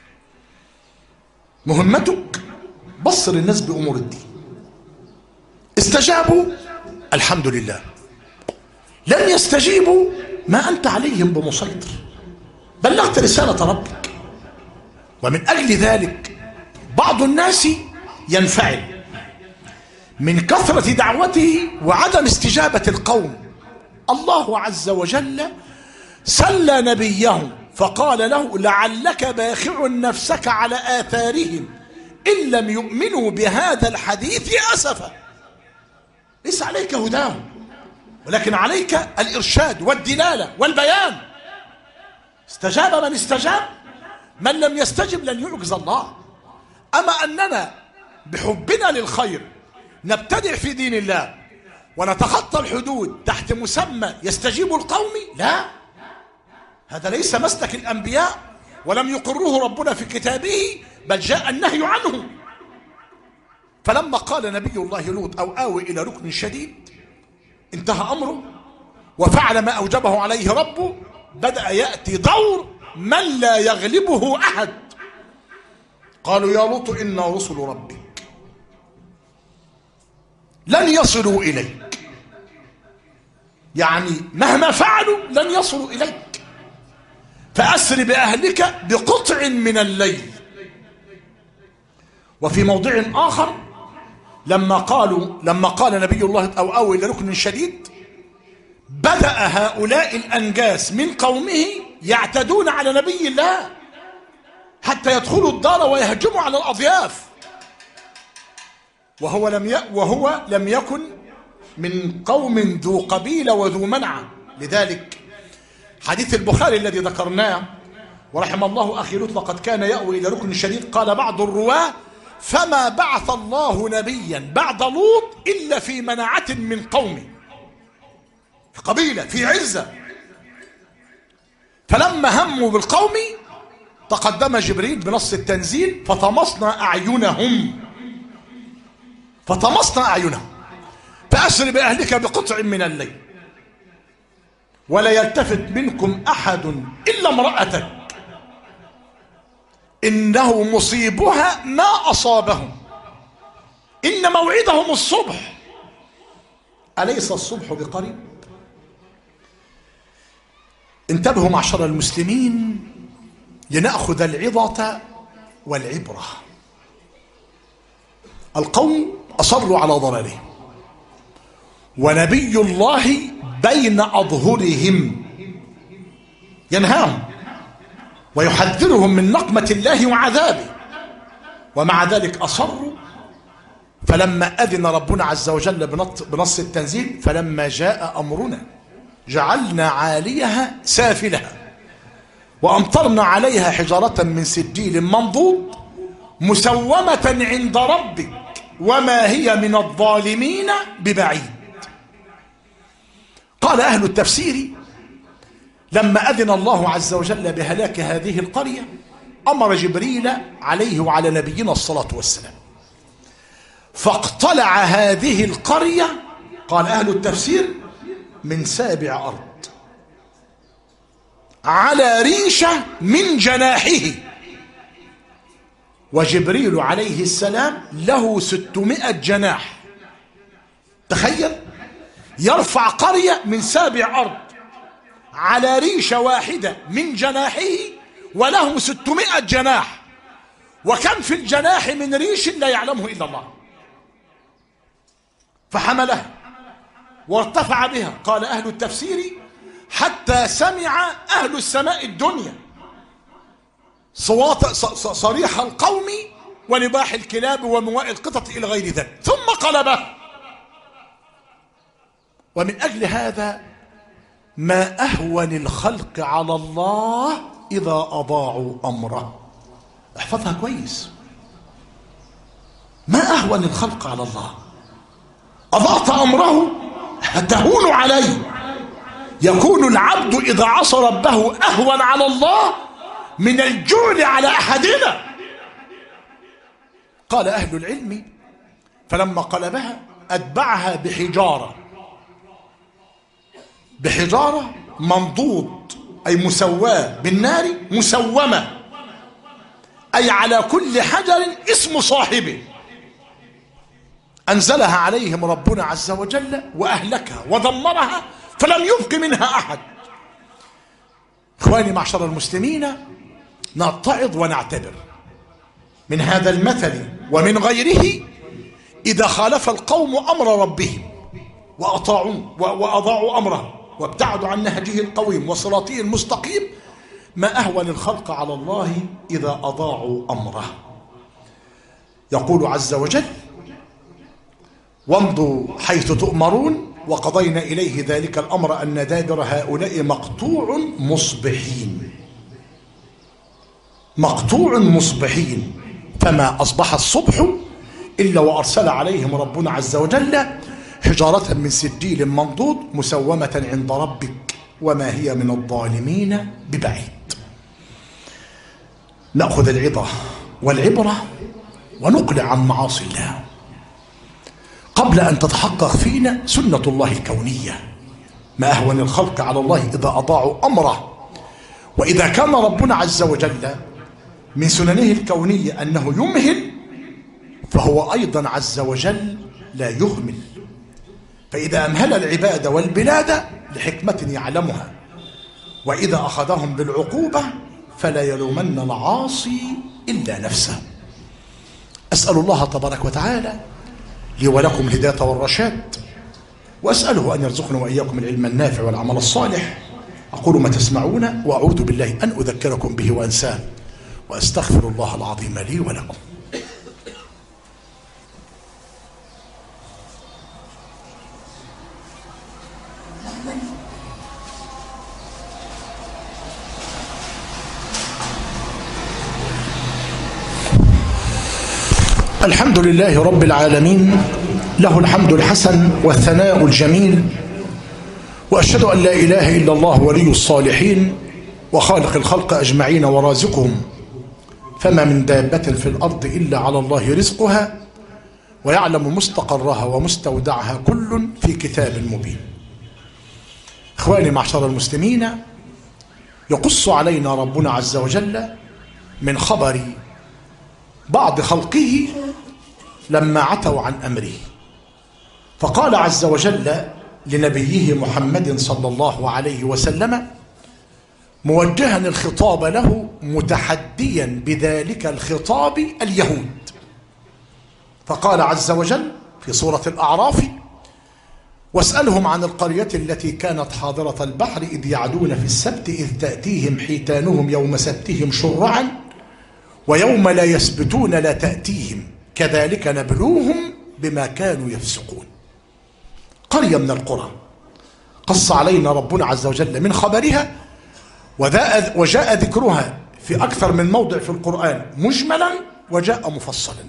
مهمتك بصر الناس بأمور الدين. استجابوا الحمد لله، لم يستجيبوا ما أنت عليهم بمسيطر، بلغت رسالة ربك. ومن أجل ذلك بعض الناس ينفعل من كثرة دعوته وعدم استجابة القوم. الله عز وجل سلى نبيه فقال له لعلك باخع نفسك على آثارهم إن لم يؤمنوا بهذا الحديث أسفا. ليس عليك هداهم، ولكن عليك الإرشاد والدلالة والبيان. استجاب من استجاب، من لم يستجب لن يعجز الله. أما أننا بحبنا للخير نبتدع في دين الله ونتخطى الحدود تحت مسمى يستجيب القوم، لا، هذا ليس مسلك الأنبياء، ولم يقره ربنا في كتابه، بل جاء النهي عنه. فلما قال نبي الله لوط أو آوي إلى ركن شديد انتهى أمره وفعل ما أوجبه عليه ربه، بدأ يأتي دور من لا يغلبه أحد. قالوا يا لوط إنا رسل ربك لن يصلوا إليك، يعني مهما فعلوا لن يصلوا إليك، فأسر بأهلك بقطع من الليل. وفي موضع آخر لما قال نبي الله أو آوي إلى ركن شديد، بدأ هؤلاء الأنجاس من قومه يعتدون على نبي الله حتى يدخلوا الدار ويهجموا على الأضياف، وهو لم يكن من قوم ذو قبيلة وذو منعة. لذلك حديث البخاري الذي ذكرناه ورحم الله أخي لوط لقد كان يأوي إلى ركن شديد، قال بعض الرواة فما بعث الله نبيا بعد لوط إلا في منعة من قومه، في قبيلة في عزة. فلما هموا بالقوم تقدم جبريل بنص التنزيل فطمسنا أعينهم فأسر بأهلك بقطع من الليل ولا يلتفت منكم أحد إلا امرأتك إنه مصيبها ما أصابهم إن موعدهم الصبح أليس الصبح بقريب؟ انتبهوا معشر المسلمين لنأخذ العظة والعبرة. القوم أصروا على ضلالهم ونبي الله بين أظهرهم ينهاهم ويحذرهم من نقمة الله وعذابه، ومع ذلك أصروا. فلما أذن ربنا عز وجل بنص التنزيل فلما جاء أمرنا جعلنا عاليها سافلها وأمطرنا عليها حجارة من سجيل منضود مسومة عند ربك وما هي من الظالمين ببعيد. قال أهل التفسير لما أذن الله عز وجل بهلاك هذه القرية أمر جبريل عليه وعلى نبينا الصلاة والسلام فاقتلع هذه القرية، قال أهل التفسير من 7 أرض على ريشة من جناحه، وجبريل عليه السلام له 600 جناح. تخيل يرفع قرية من 7 أرض على ريشة واحدة من جناحه وله 600 جناح، وكم في الجناح من ريش لا يعلمه إلا الله. فحملها وارتفع بها، قال أهل التفسير حتى سمع أهل السماء الدنيا صريح القوم ونباح الكلاب ومواء القطط إلى غير ذلك، ثم قلبه. ومن أجل هذا ما أهون الخلق على الله إذا أضاعوا أمره. احفظها كويس، ما أهون الخلق على الله، أضعت أمره هتهون عليه. يكون العبد إذا عصى ربه أهون على الله من الجعل على أحدنا. قال أهل العلم فلما قلبها أتبعها بحجارة بحجارة منضود أي مسواة بالنار مسومة أي على كل حجر اسم صاحبه، أنزلها عليهم ربنا عز وجل وأهلكها ودمرها فلم يبق منها أحد. إخواني معشر المسلمين، نتعظ ونعتبر من هذا المثل ومن غيره. إذا خالف القوم أمر ربهم وأضاعوا أمره وابتعدوا عن نهجه القويم وصراطه المستقيم، ما أهون الخلق على الله إذا أضاعوا أمره. يقول عز وجل: وامضوا حيث تؤمرون وقضينا إليه ذلك الأمر أن دابر هؤلاء مقطوع مصبحين. مقطوع مصبحين، فما أصبح الصبح إلا وأرسل عليهم ربنا عز وجل حجارة من سجيل منضود مسومة عند ربك وما هي من الظالمين ببعيد. نأخذ العظة والعبرة ونقلع عن معاصي الله قبل أن تتحقق فينا سنة الله الكونية. ما أهون الخلق على الله إذا أضاعوا أمره. وإذا كان ربنا عز وجل من سننه الكونية أنه يمهل، فهو أيضا عز وجل لا يهمل. فإذا أمهل العباد والبلاد لحكمة يعلمها، وإذا أخذهم بالعقوبة فلا يلومن العاصي إلا نفسه. أسأل الله تبارك وتعالى لي ولكم الهداية والرشاد، وأسأله أن يرزقنا وإياكم العلم النافع والعمل الصالح. أقول ما تسمعون وأعوذ بالله أن أذكركم به وأنساه، وأستغفر الله العظيم لي ولكم. الحمد لله رب العالمين، له الحمد الحسن والثناء الجميل، وأشهد أن لا إله إلا الله ولي الصالحين وخالق الخلق أجمعين ورازقهم، فما من دابة في الأرض إلا على الله رزقها ويعلم مستقرها ومستودعها كل في كتاب مبين. إخواني معشر المسلمين، يقص علينا ربنا عز وجل من خبر بعض خلقه لما عتوا عن أمره، فقال عز وجل لنبيه محمد صلى الله عليه وسلم موجها الخطاب له متحديا بذلك الخطاب اليهود، فقال عز وجل في سورة الأعراف: واسألهم عن القرية التي كانت حاضرة البحر إذ يعدون في السبت إذ تأتيهم حيتانهم يوم سبتهم شرعا ويوم لا يسبتون لا تأتيهم كذلك نبلوهم بما كانوا يفسقون. قرية من القرى قص علينا ربنا عز وجل من خبرها، وجاء ذكرها في أكثر من موضع في القرآن مجملا وجاء مفصلا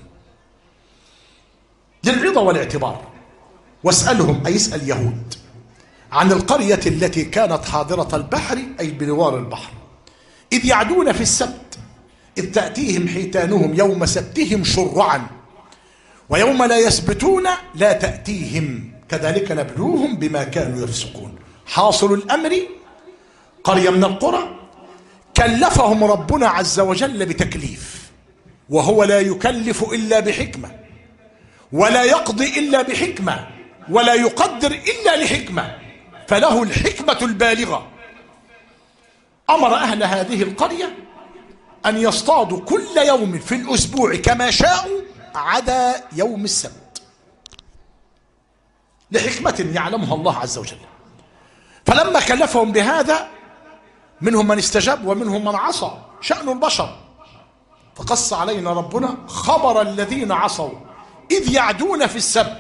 للعظة والاعتبار. واسألهم أي اسأل يهود عن القرية التي كانت حاضرة البحر أي بجوار البحر إذ يعدون في السبت إذ تأتيهم حيتانهم يوم سبتهم شرعا ويوم لا يسبتون لا تأتيهم كذلك نبلوهم بما كانوا يفسقون. حاصل الأمر قرية من القرى كلفهم ربنا عز وجل بتكليف، وهو لا يكلف إلا بحكمة، ولا يقضي إلا بحكمة، ولا يقدر إلا لحكمة، فله الحكمة البالغة. أمر أهل هذه القرية أن يصطادوا كل يوم في الأسبوع كما شاءوا عدا يوم السبت لحكمة يعلمها الله عز وجل. فلما كلفهم بهذا منهم من استجاب ومنهم من عصى، شأن البشر. فقص علينا ربنا خبر الذين عصوا إذ يعدون في السبت،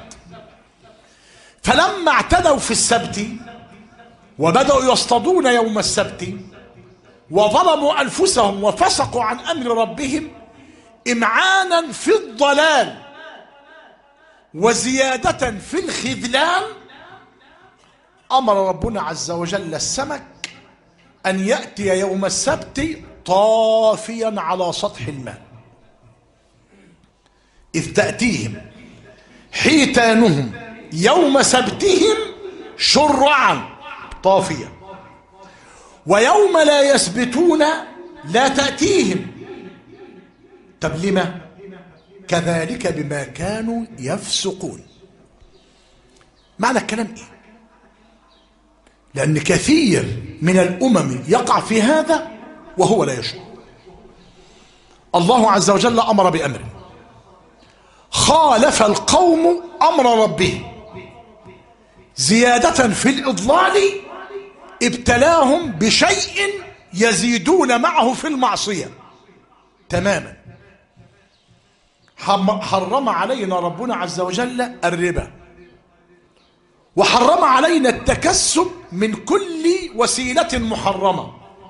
فلما اعتدوا في السبت وبدأوا يصطادون يوم السبت وظلموا أنفسهم وفسقوا عن أمر ربهم إمعانا في الضلال وزيادة في الخذلان، أمر ربنا عز وجل السمك أن يأتي يوم السبت طافيا على سطح الماء إذ تأتيهم حيتانهم يوم سبتهم شرعا طافية. ويوم لا يثبتون لا تأتيهم. طب لما؟ كذلك بما كانوا يفسقون. معنى الكلام ايه؟ لأن كثير من الأمم يقع في هذا وهو لا يشعر. الله عز وجل أمر بأمر، خالف القوم أمر ربه زيادة في الإضلال، ابتلاهم بشيء يزيدون معه في المعصية تماما. حرم علينا ربنا عز وجل الربا، وحرم علينا التكسب من كل وسيلة محرمة.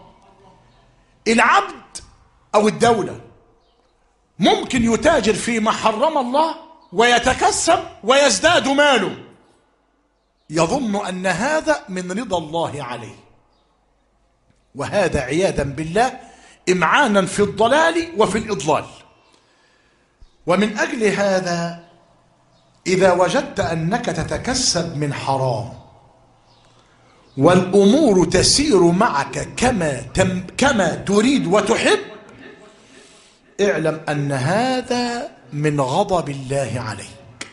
العبد أو الدولة ممكن يتاجر فيما حرم الله ويتكسب ويزداد ماله، يظن أن هذا من رضا الله عليه، وهذا عياذا بالله إمعانا في الضلال وفي الإضلال. ومن أجل هذا إذا وجدت أنك تتكسب من حرام والأمور تسير معك كما تريد وتحب، اعلم أن هذا من غضب الله عليك.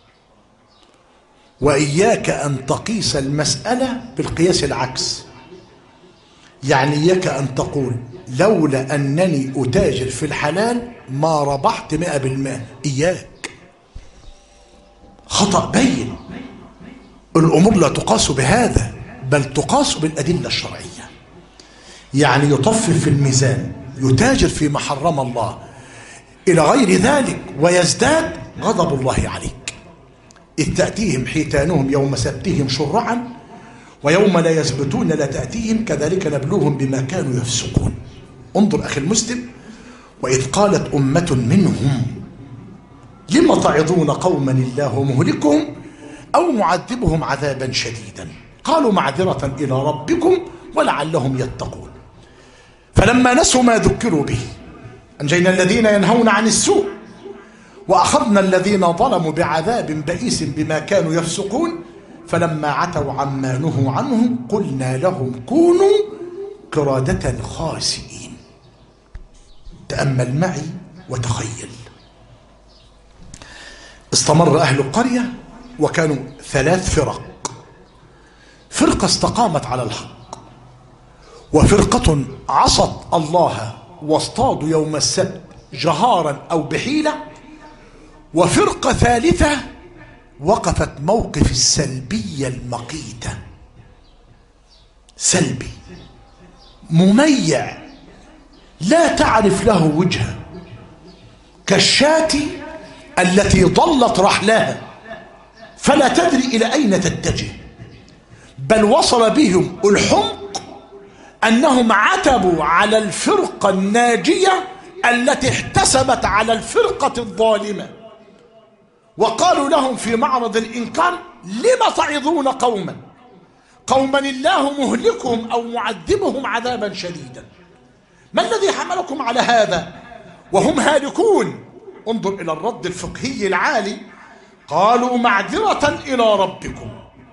وإياك أن تقيس المسألة بالقياس العكس، يعني إياك أن تقول لولا أنني أتاجر في الحلال ما ربحت 100%. إياك، خطأ بين. الأمور لا تقاس بهذا، بل تقاس بالأدلة الشرعية. يعني يطفف في الميزان، يتاجر فيما حرم الله إلى غير ذلك ويزداد، غضب الله عليك. إذ تأتيهم حيتانهم يوم سبتهم شرعا ويوم لا يثبتون لا تأتيهم كذلك نبلوهم بما كانوا يفسقون. انظر أخي المسلم، وإذ قالت أمة منهم لم تعظون قوما الله مهلكهم أو معذبهم عذابا شديدا قالوا معذرة إلى ربكم ولعلهم يتقون. فلما نسوا ما ذكروا به أنجينا الذين ينهون عن السوء وأخذنا الذين ظلموا بعذاب بئيس بما كانوا يفسقون فلما عتوا عما نهوا عنه قلنا لهم كونوا قردة خاسئين. تأمل معي وتخيل. استمر أهل القرية وكانوا 3 فرق. فرقة استقامت على الحق، وفرقة عصت الله واصطادوا يوم السبت جهارا أو بحيلة، وفرقة ثالثة وقفت موقف السلبية المقيتة. سلبي مميع لا تعرف له وجهة، كالشاة التي ضلت رحلها فلا تدري إلى أين تتجه. بل وصل بهم الحمق أنهم عتبوا على الفرقة الناجية التي احتسبت على الفرقة الظالمة، وقالوا لهم في معرض الإنكار لم تعظون قوما الله مهلكهم أو معذبهم عذابا شديدا. ما الذي حملكم على هذا وهم هالكون؟ انظر إلى الرد الفقهي العالي. قالوا معذرة إلى ربكم،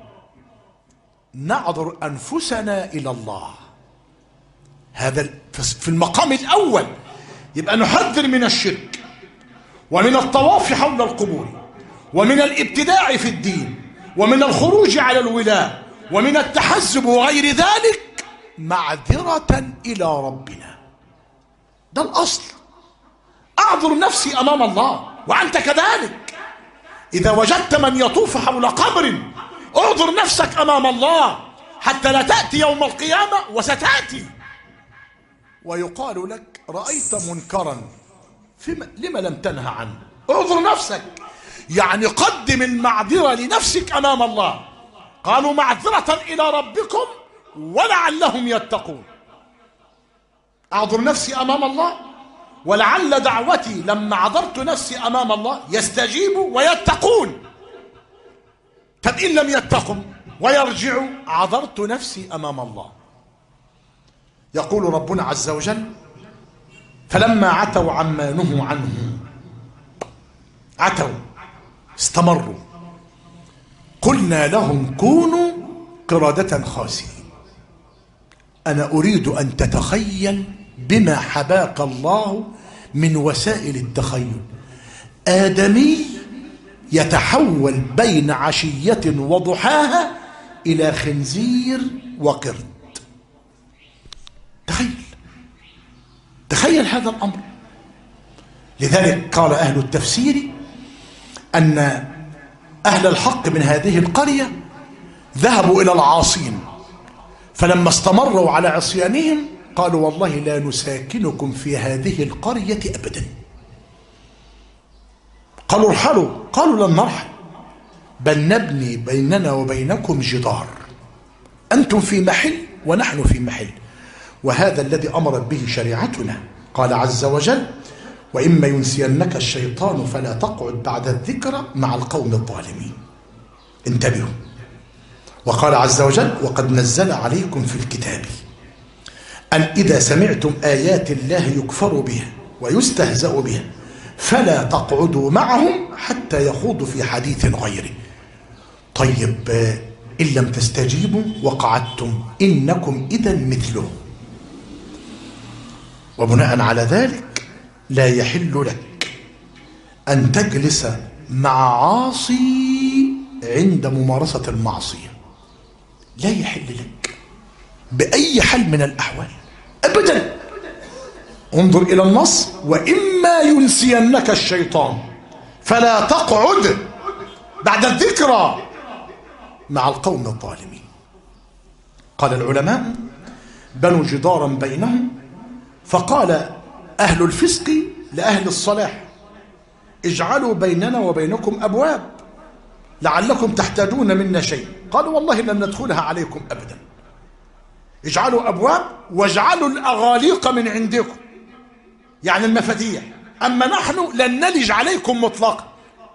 نعذر أنفسنا إلى الله. هذا في المقام الأول. يبقى نحذر من الشرك ومن الطواف حول القبور ومن الابتداع في الدين ومن الخروج على الولاة ومن التحزب وغير ذلك، معذرة إلى ربنا. ده الأصل. أعذر نفسي أمام الله وأنت كذلك. إذا وجدت من يطوف حول قبر اعذر نفسك أمام الله حتى لا تأتي يوم القيامة، وستأتي ويقال لك رأيت منكرا لما لم تنهى عنه. اعذر نفسك، يعني قدم المعذرة لنفسك أمام الله. قالوا معذرة إلى ربكم ولعلهم يتقون. أعذر نفسي أمام الله، ولعل دعوتي لما عذرت نفسي أمام الله يستجيبوا ويتقون. طب إن لم يتقوا ويرجعوا عذرت نفسي أمام الله. يقول ربنا عز وجل فلما عتوا عما نهوا عنه، عتوا استمروا، قلنا لهم كونوا قردة خاسئين. أنا أريد أن تتخيل بما حباك الله من وسائل التخيل. آدمي يتحول بين عشية وضحاها إلى خنزير وقرد. تخيل هذا الأمر. لذلك قال أهل التفسير أن أهل الحق من هذه القرية ذهبوا إلى العاصين، فلما استمروا على عصيانهم قالوا والله لا نساكنكم في هذه القرية أبدا. قالوا ارحلوا، قالوا لن نرحل، بل نبني بيننا وبينكم جدار، أنتم في محل ونحن في محل. وهذا الذي أمرت به شريعتنا. قال عز وجل: وإما ينسينك الشيطان فلا تقعد بعد الذكرى مع القوم الظالمين. انتبهوا. وقال عز وجل: وقد نزل عليكم في الكتاب أن إذا سمعتم آيات الله يكفر بها ويستهزأ بها فلا تقعدوا معهم حتى يخوضوا في حديث غيره. طيب إن لم تستجيبوا وقعدتم إنكم إذا مثلهم. وبناء على ذلك لا يحل لك أن تجلس مع عاصي عند ممارسة المعصية، لا يحل لك بأي حال من الأحوال أبدا. انظر إلى النص: وإما ينسينك الشيطان فلا تقعد بعد الذكرى مع القوم الظالمين. قال العلماء: بنوا جدارا بينهم، فقال أهل الفسق لأهل الصلاح: اجعلوا بيننا وبينكم أبواب لعلكم تحتاجون منا شيء. قالوا: والله لن ندخلها عليكم أبدا. اجعلوا أبواب واجعلوا الأغاليق من عندكم، يعني المفاتيح، أما نحن لن نلج عليكم مطلقا.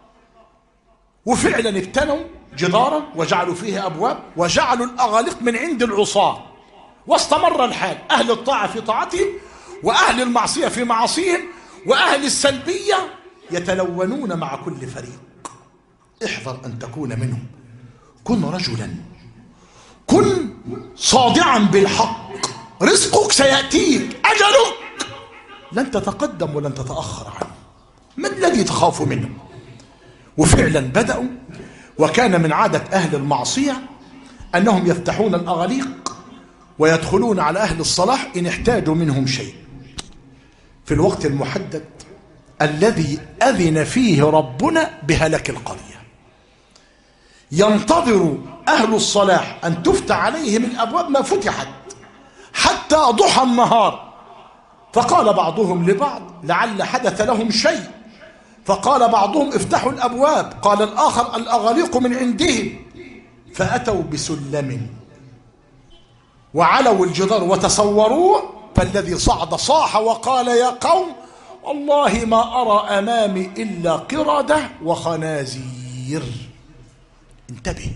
وفعلا ابتنوا جدارا وجعلوا فيه أبواب وجعلوا الأغاليق من عند العصاة، واستمر الحال، أهل الطاعة في طاعتهم وأهل المعصية في معاصيهم وأهل السلبية يتلونون مع كل فريق. احذر أن تكون منهم. كن رجلا، كن صادعا بالحق، رزقك سيأتيك، أجلك لن تتقدم ولن تتأخر عنه. ما الذي تخاف منه؟ وفعلا بدأوا، وكان من عادة أهل المعصية أنهم يفتحون الأغاليق ويدخلون على أهل الصلاح إن احتاجوا منهم شيء في الوقت المحدد الذي أذن فيه ربنا بهلاك القرية. ينتظر أهل الصلاح أن تفتح عليهم الأبواب، ما فتحت حتى ضحى النهار. فقال بعضهم لبعض لعل حدث لهم شيء، فقال بعضهم افتحوا الأبواب، قال الآخر الأغاليق من عندهم. فأتوا بسلم وعلوا الجدار وتصوروه، فالذي صعد صاح وقال: يا قوم والله ما أرى أمامي إلا قردة وخنازير. انتبه،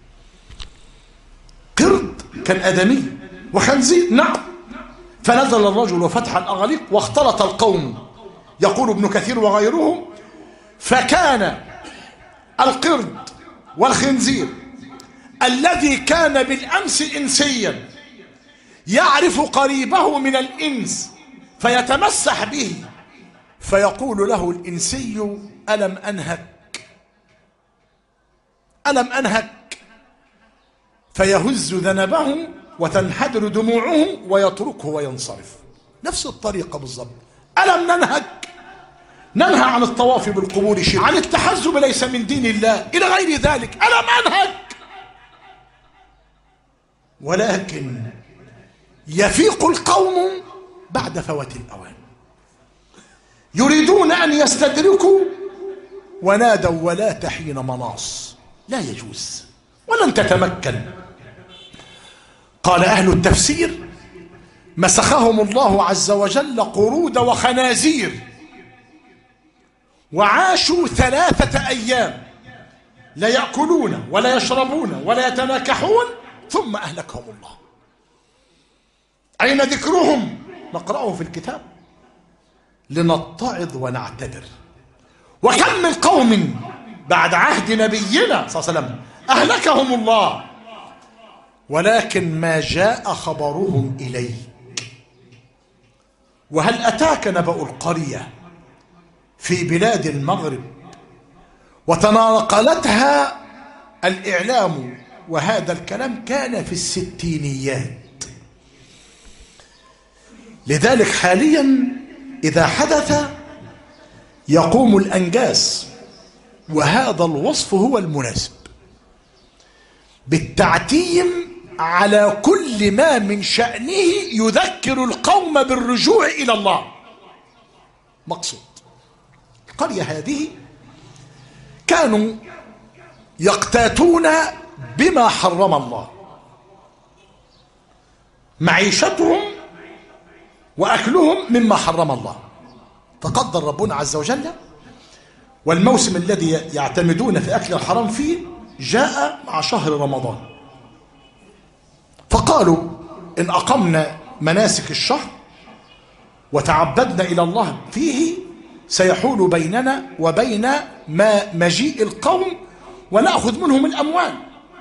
قرد كان آدمي وخنزير، نعم. فنزل الرجل وفتح الأغاليق واختلط القوم. يقول ابن كثير وغيره: فكان القرد والخنزير الذي كان بالأمس إنسيا يعرف قريبه من الإنس فيتمسح به، فيقول له الإنسي: ألم أنهك؟ فيهز ذنبه وتنحدر دموعه ويتركه وينصرف. نفس الطريقة بالضبط. ألم ننهى عن الطواف بالقبور شرك، عن التحزب ليس من دين الله، إلى غير ذلك. ألم أنهك؟ ولكن يفيق القوم بعد فوات الأوان، يريدون أن يستدركوا ونادوا ولا تحين مناص. لا يجوز ولن تتمكن. قال أهل التفسير: مسخهم الله عز وجل قرود وخنازير، وعاشوا 3 أيام لا يأكلون ولا يشربون ولا يتناكحون، ثم أهلكهم الله. أين ذكرهم؟ نقرأه في الكتاب لنتعظ ونعتبر. وكم من قوم بعد عهد نبينا صلى الله عليه وسلم أهلكهم الله ولكن ما جاء خبرهم إليك. وهل أتاك نبأ القرية في بلاد المغرب وتناقلتها الإعلام، وهذا الكلام كان في الستينيات. لذلك حاليا إذا حدث يقوم الأنجاز، وهذا الوصف هو المناسب، بالتعتيم على كل ما من شأنه يذكر القوم بالرجوع إلى الله. مقصود القرية هذه كانوا يقتاتون بما حرم الله، معيشتهم وأكلهم مما حرم الله. فقدر ربنا عز وجل، والموسم الذي يعتمدون في أكل الحرام فيه جاء مع شهر رمضان، فقالوا إن أقمنا مناسك الشهر وتعبدنا إلى الله فيه سيحول بيننا وبين ما مجيء القوم ونأخذ منهم الأموال.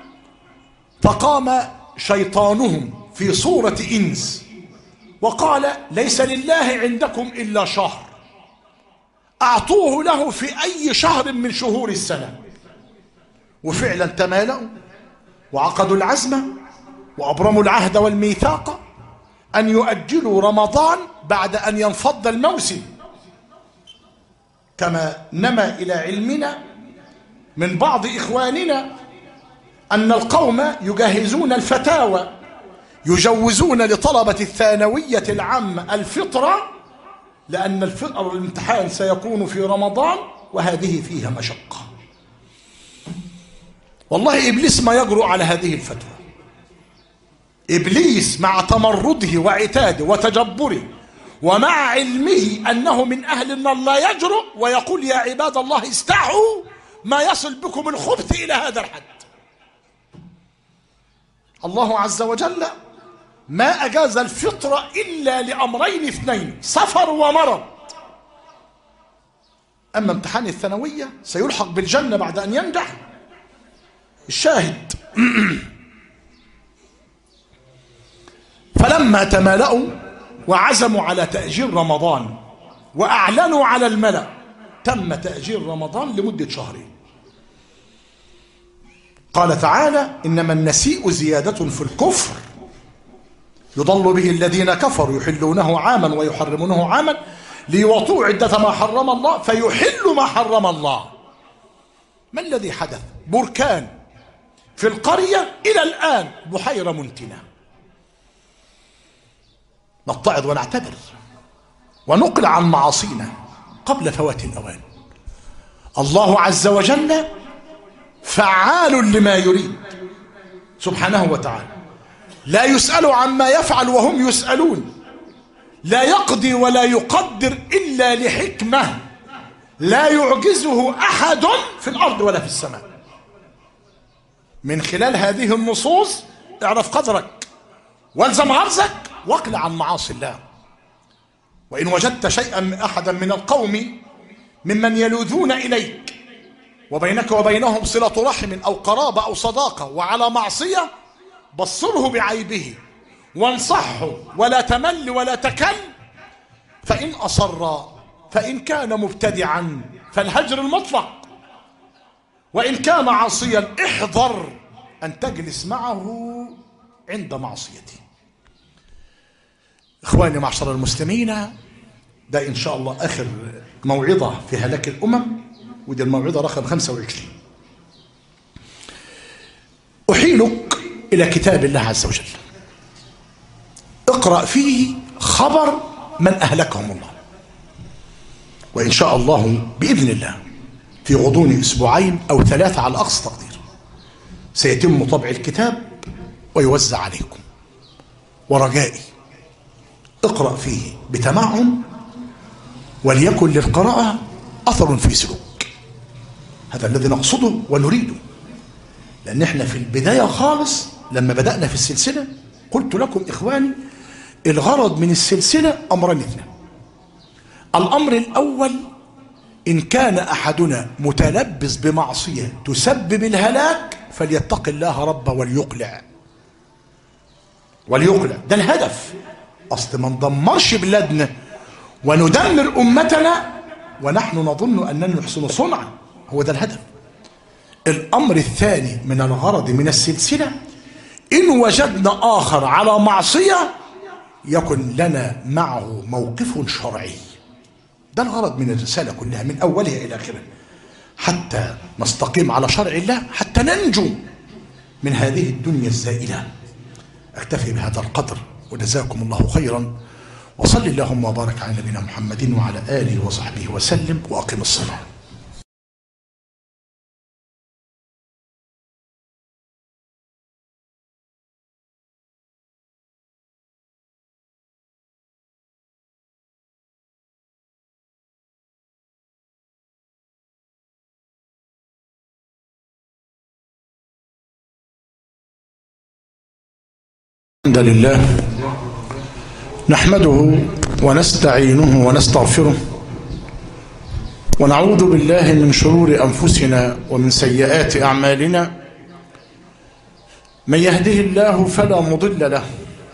فقام شيطانهم في صورة إنس وقال ليس لله عندكم إلا شهر، أعطوه له في أي شهر من شهور السنة. وفعلا تمالأوا وعقدوا العزم وأبرموا العهد والميثاق أن يؤجلوا رمضان بعد أن ينفض الموسم. كما نما إلى علمنا من بعض إخواننا أن القوم يجهزون الفتاوى، يجوزون لطلبة الثانوية العامة الفطرة، لأن الامتحان سيكون في رمضان وهذه فيها مشقة. والله إبليس ما يجرؤ على هذه الفتوى. إبليس مع تمرده وعتاده وتجبره ومع علمه أنه من أهل النار لا يجرؤ ويقول يا عباد الله استعوا ما يصل بكم الخبث إلى هذا الحد. الله عز وجل ما أجاز الفطرة إلا لأمرين اثنين: سفر ومرض. أما امتحان الثانوية سيلحق بالجنة بعد أن ينجح. الشاهد فلما تمالأوا وعزموا على تأجيل رمضان وأعلنوا على الملأ تم تأجيل رمضان لمدة شهرين. قال تعالى إنما النسيء زيادة في الكفر يضل به الذين كفروا يحلونه عاما ويحرمونه عاما ليوطوا عدة ما حرم الله فيحل ما حرم الله. ما الذي حدث؟ بركان في القرية إلى الآن بحيرة منتنة. نتعظ ونعتبر ونقلع عن معاصينا قبل فوات الأوان. الله عز وجل فعال لما يريد سبحانه وتعالى، لا يسأل عما يفعل وهم يسألون، لا يقضي ولا يقدر إلا لحكمة لا يعجزه أحد في الأرض ولا في السماء. من خلال هذه النصوص اعرف قدرك والزم غرزك واقلع عن معاصي الله. وإن وجدت شيئا أحدا من القوم ممن يلوذون إليك وبينك وبينهم صلة رحم أو قرابة أو صداقة وعلى معصية بصره بعيبه وانصحه ولا تمل ولا تكل، فإن أصر فإن كان مبتدعا فالهجر المطلق، وإن كان عاصيا احذر أن تجلس معه عند معصيته. إخواني معشر المسلمين، ده إن شاء الله آخر موعظة في هلاك الأمم، ودي الموعظة رقم 25. أحيلك إلى كتاب الله عز وجل، اقرأ فيه خبر من أهلكهم الله، وإن شاء الله بإذن الله في غضون أسبوعين أو 3 على أقصى تقدير سيتم طبع الكتاب ويوزع عليكم. ورجائي اقرأ فيه بتمعن وليكن للقراءة أثر في سلوك. هذا الذي نقصده ونريده، لأن احنا في البداية خالص لما بدأنا في السلسلة قلت لكم إخواني الغرض من السلسلة أمرين اثنين. الأمر الأول إن كان أحدنا متلبس بمعصية تسبب الهلاك فليتق الله ربه وليقلع. وليقلع. ده الهدف. أصل ما ندمرش بلادنا وندمر أمتنا ونحن نظن أننا نحسن صنعا، هو ده الهدف. الأمر الثاني من الغرض من السلسلة، إن وجدنا آخر على معصية يكن لنا معه موقف شرعي. ده الغرض من الرسالة كلها من أولها إلى آخرها، حتى نستقيم على شرع الله، حتى ننجو من هذه الدنيا الزائلة. أكتفي بهذا القدر وجزاكم الله خيرا، وصل اللهم وبارك على نبينا محمد وعلى آله وصحبه وسلم، وأقم الصلاة. الحمد لله نحمده ونستعينه ونستغفره، ونعوذ بالله من شرور أنفسنا ومن سيئات أعمالنا. من يهده الله فلا مضل له،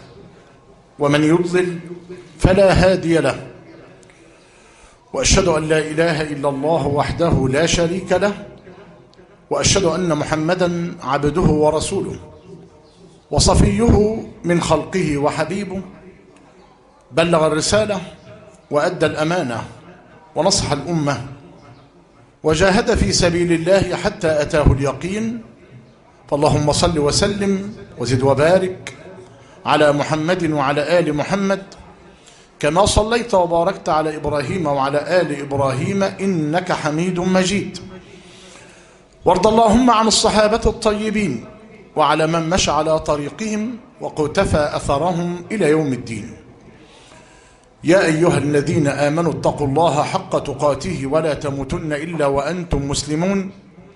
ومن يضلل فلا هادي له، وأشهد أن لا إله إلا الله وحده لا شريك له، وأشهد أن محمدا عبده ورسوله وصفيه من خلقه وحبيبه، بلغ الرسالة وأدى الأمانة ونصح الأمة وجاهد في سبيل الله حتى أتاه اليقين. فاللهم صل وسلم وزد وبارك على محمد وعلى آل محمد كما صليت وباركت على إبراهيم وعلى آل إبراهيم إنك حميد مجيد. وارض اللهم عن الصحابة الطيبين وعلى من مشى على طريقهم وقتفى أثرهم إلى يوم الدين. يا أيها الذين آمنوا اتقوا الله حق تقاته ولا تموتن إلا وأنتم مسلمون.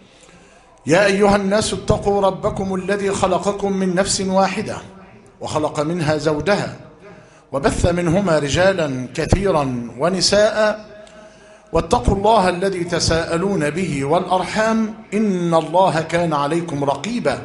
يا أيها الناس اتقوا ربكم الذي خلقكم من نفس واحدة وخلق منها زوجها وبث منهما رجالا كثيرا ونساء، واتقوا الله الذي تساءلون به والأرحام إن الله كان عليكم رقيبا.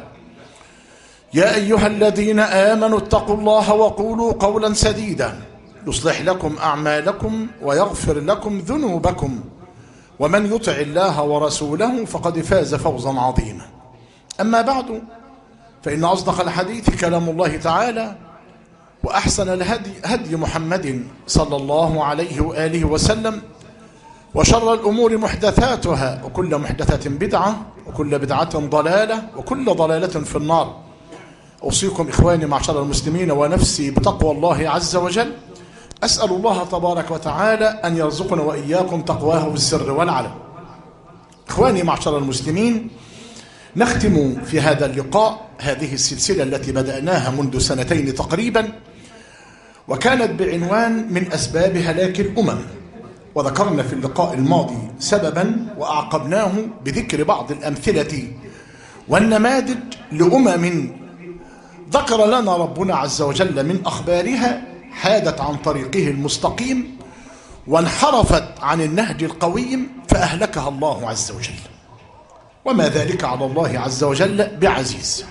يا أيها الذين آمنوا اتقوا الله وقولوا قولا سديدا يصلح لكم أعمالكم ويغفر لكم ذنوبكم، ومن يطع الله ورسوله فقد فاز فوزا عظيما. أما بعد، فإن أصدق الحديث كلام الله تعالى، وأحسن الهدي هدي محمد صلى الله عليه وآله وسلم، وشر الأمور محدثاتها، وكل محدثة بدعة، وكل بدعة ضلالة، وكل ضلالة في النار. أوصيكم إخواني معشر المسلمين ونفسي بتقوى الله عز وجل. أسأل الله تبارك وتعالى أن يرزقنا وإياكم تقواه بالسر والعلن. إخواني معشر المسلمين، نختم في هذا اللقاء هذه السلسلة التي بدأناها منذ سنتين تقريبا، وكانت بعنوان من أسباب هلاك الأمم. وذكرنا في اللقاء الماضي سببا، وأعقبناه بذكر بعض الأمثلة والنماذج لأمم ذكر لنا ربنا عز وجل من أخبارها حادت عن طريقه المستقيم وانحرفت عن النهج القويم فأهلكها الله عز وجل، وما ذلك على الله عز وجل بعزيز.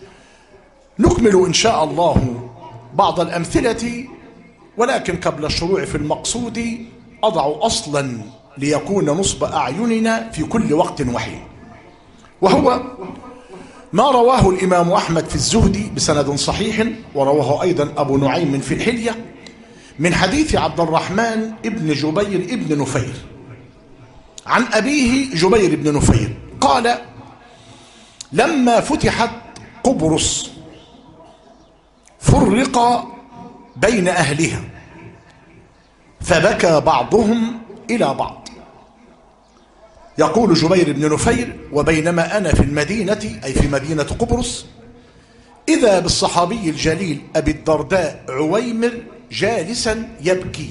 نكمل إن شاء الله بعض الأمثلة، ولكن قبل الشروع في المقصود أضع أصلا ليكون نصب أعيننا في كل وقت وحين، وهو ما رواه الإمام أحمد في الزهد بسند صحيح، ورواه أيضا أبو نعيم في الحلية من حديث عبد الرحمن ابن جبير ابن نفير عن أبيه جبير ابن نفير قال: لما فتحت قبرص فرق بين أهلها فبكى بعضهم إلى بعض. يقول جبير بن نفير: وبينما أنا في المدينة، أي في مدينة قبرص، إذا بالصحابي الجليل أبي الدرداء عويمر جالسا يبكي.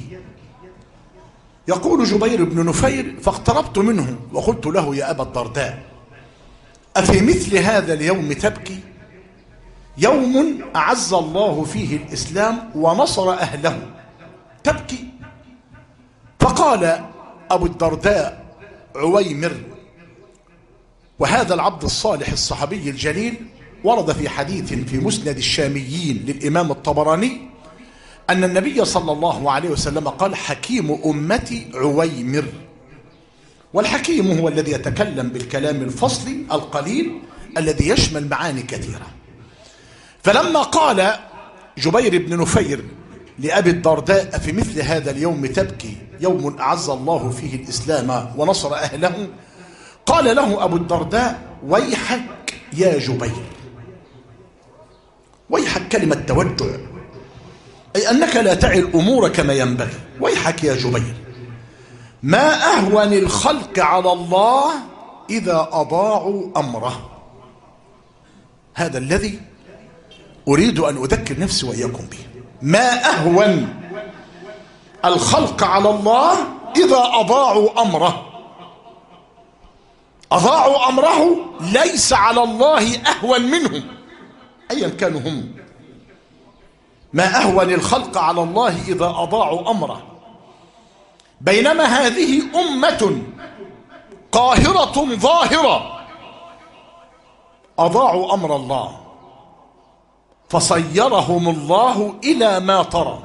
يقول جبير بن نفير: فاقتربت منه وقلت له: يا أبا الدرداء، أفي مثل هذا اليوم تبكي؟ يوم أعز الله فيه الإسلام ونصر أهله، تبكي؟ فقال أبو الدرداء عويمر، وهذا العبد الصالح الصحابي الجليل ورد في حديث في مسند الشاميين للإمام الطبراني أن النبي صلى الله عليه وسلم قال: حكيم أمتي عويمر. والحكيم هو الذي يتكلم بالكلام الفصل القليل الذي يشمل معاني كثيرة. فلما قال جبير بن نفير لأبي الدرداء: في مثل هذا اليوم تبكي، يوم أعز الله فيه الإسلام ونصر أهله، قال له أبو الدرداء: ويحك يا جبير. ويحك كلمة توجع، أي أنك لا تعي الأمور كما ينبغي. ويحك يا جبير، ما أهون الخلق على الله إذا أضاعوا أمره. هذا الذي أريد أن أذكر نفسي وإياكم به. ما أهون الخلق على الله إذا أضاعوا أمره. أضاعوا أمره ليس على الله أهون منهم أيا كانوا هم. ما أهون الخلق على الله إذا أضاعوا أمره، بينما هذه أمة قاهرة ظاهرة أضاعوا أمر الله فصيرهم الله إلى ما ترى.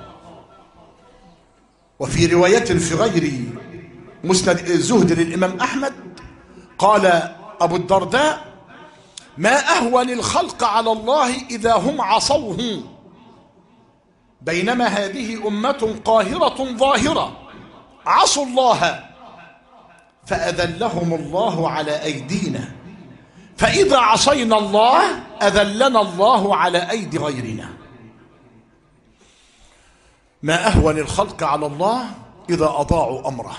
وفي رواية في غير مسند الزهد للإمام أحمد قال أبو الدرداء: ما أهون الخلق على الله إذا هم عصوه، بينما هذه أمة قاهرة ظاهرة عصوا الله فأذلهم الله على أيدينا، فإذا عصينا الله أذلنا الله على أيدي غيرنا. ما أهون الخلق على الله إذا أضاعوا أمره.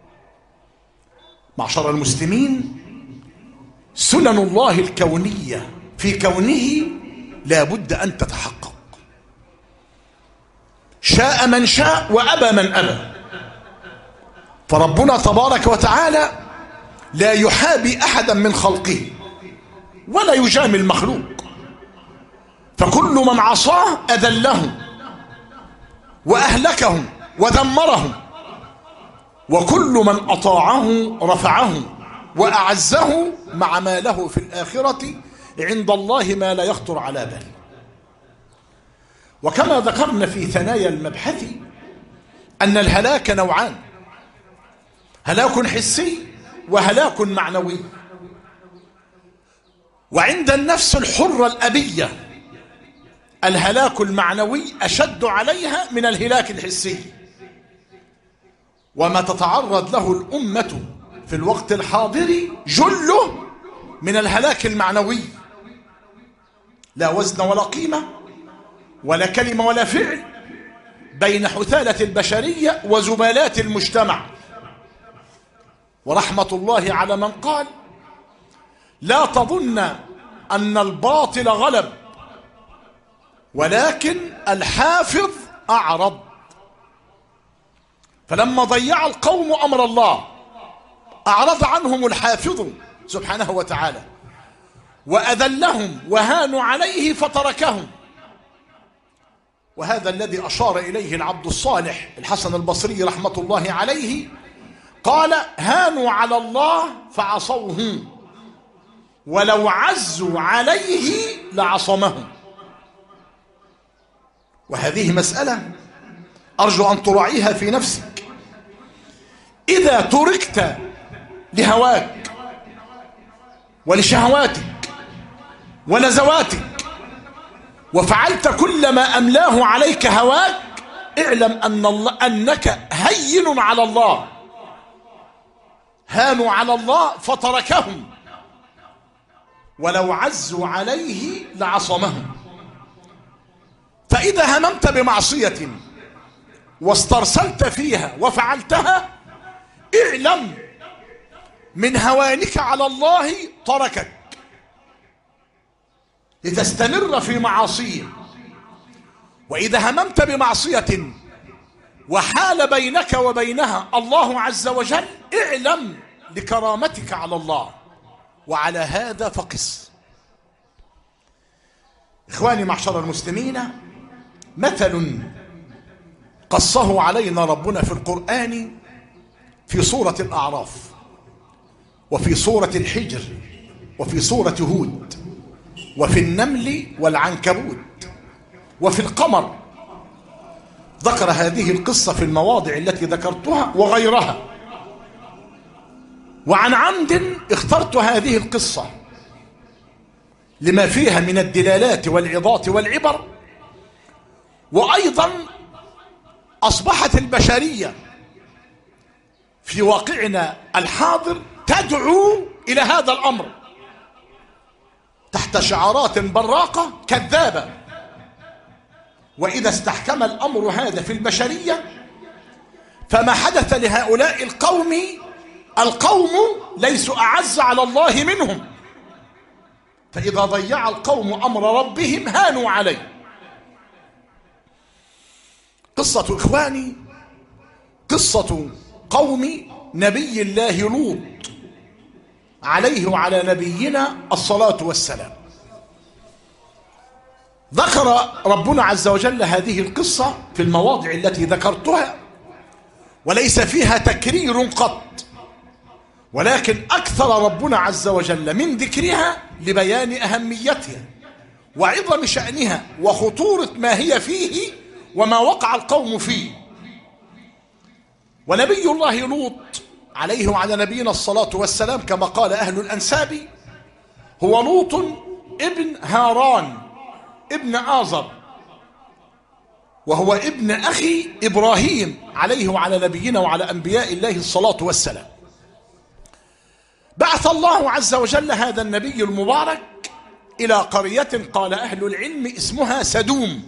معشر المسلمين، سنن الله الكونية في كونه لا بد أن تتحقق. شاء من شاء وأبى من أبى. فربنا تبارك وتعالى لا يحابي أحدا من خلقه ولا يجامل مخلوق، فكل من عصاه أذله وأهلكه ودمره، وكل من أطاعه رفعه وأعزه، مع ما له في الآخرة عند الله ما لا يخطر على بال. وكما ذكرنا في ثنايا المبحث أن الهلاك نوعان: هلاك حسي وهلاك معنوي. وعند النفس الحرة الأبية الهلاك المعنوي أشد عليها من الهلاك الحسي. وما تتعرض له الأمة في الوقت الحاضر جله من الهلاك المعنوي، لا وزن ولا قيمة ولا كلمة ولا فعل بين حثالة البشرية وزبالات المجتمع. ورحمة الله على من قال: لا تظن أن الباطل غلب ولكن الحافظ أعرض. فلما ضيع القوم أمر الله أعرض عنهم الحافظ سبحانه وتعالى وأذلهم وهانوا عليه فتركهم. وهذا الذي أشار إليه العبد الصالح الحسن البصري رحمة الله عليه، قال: هانوا على الله فعصوه ولو عزوا عليه لعصمهم. وهذه مسألة أرجو أن تراعيها في نفسك. إذا تركت لهواك ولشهواتك ونزواتك وفعلت كل ما أملاه عليك هواك، اعلم أنك هين على الله. هانوا على الله فتركهم ولو عزوا عليه لعصمهم. فإذا هممت بمعصية واسترسلت فيها وفعلتها، اعلم من هوانك على الله تركك لتستمر في معاصيه. وإذا هممت بمعصية وحال بينك وبينها الله عز وجل، اعلم لكرامتك على الله، وعلى هذا فقس. إخواني معشر المسلمين، مثل قصه علينا ربنا في القرآن في سورة الأعراف وفي سورة الحجر وفي سورة هود، وفي النمل والعنكبوت وفي القمر. ذكر هذه القصة في المواضع التي ذكرتها وغيرها. وعن عمد اخترت هذه القصة لما فيها من الدلالات والعظات والعبر. وأيضا أصبحت البشرية في واقعنا الحاضر تدعو إلى هذا الأمر تحت شعارات براقة كذابة. وإذا استحكم الأمر هذا في البشرية فما حدث لهؤلاء القوم ليسوا أعز على الله منهم، فإذا ضيع القوم أمر ربهم هانوا عليه. قصة إخواني قصة قوم نبي الله لوط عليه وعلى نبينا الصلاة والسلام. ذكر ربنا عز وجل هذه القصة في المواضع التي ذكرتها، وليس فيها تكرير قط، ولكن أكثر ربنا عز وجل من ذكرها لبيان أهميتها وعظم شأنها وخطورة ما هي فيه وما وقع القوم فيه. ونبي الله لوط عليه وعلى نبينا الصلاة والسلام كما قال أهل الأنساب هو لوط ابن هاران ابن آزر، وهو ابن أخي إبراهيم عليه وعلى نبينا وعلى أنبياء الله الصلاة والسلام. بعث الله عز وجل هذا النبي المبارك إلى قرية قال أهل العلم اسمها سدوم.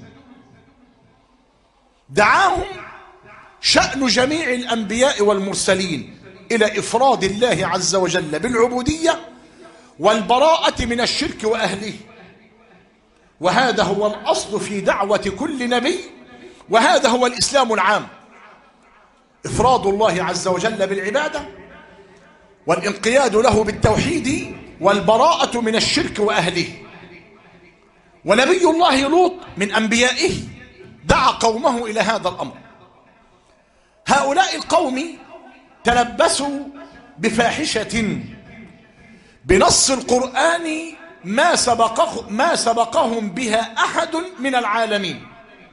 دعاهم شأن جميع الأنبياء والمرسلين إلى إفراد الله عز وجل بالعبودية والبراءة من الشرك وأهله، وهذا هو الأصل في دعوة كل نبي، وهذا هو الإسلام العام: إفراد الله عز وجل بالعبادة والانقياد له بالتوحيد والبراءة من الشرك وأهله. ونبي الله لوط من أنبيائه دعا قومه إلى هذا الأمر. هؤلاء القوم تلبسوا بفاحشة بنص القرآن ما سبقهم بها أحد من العالمين.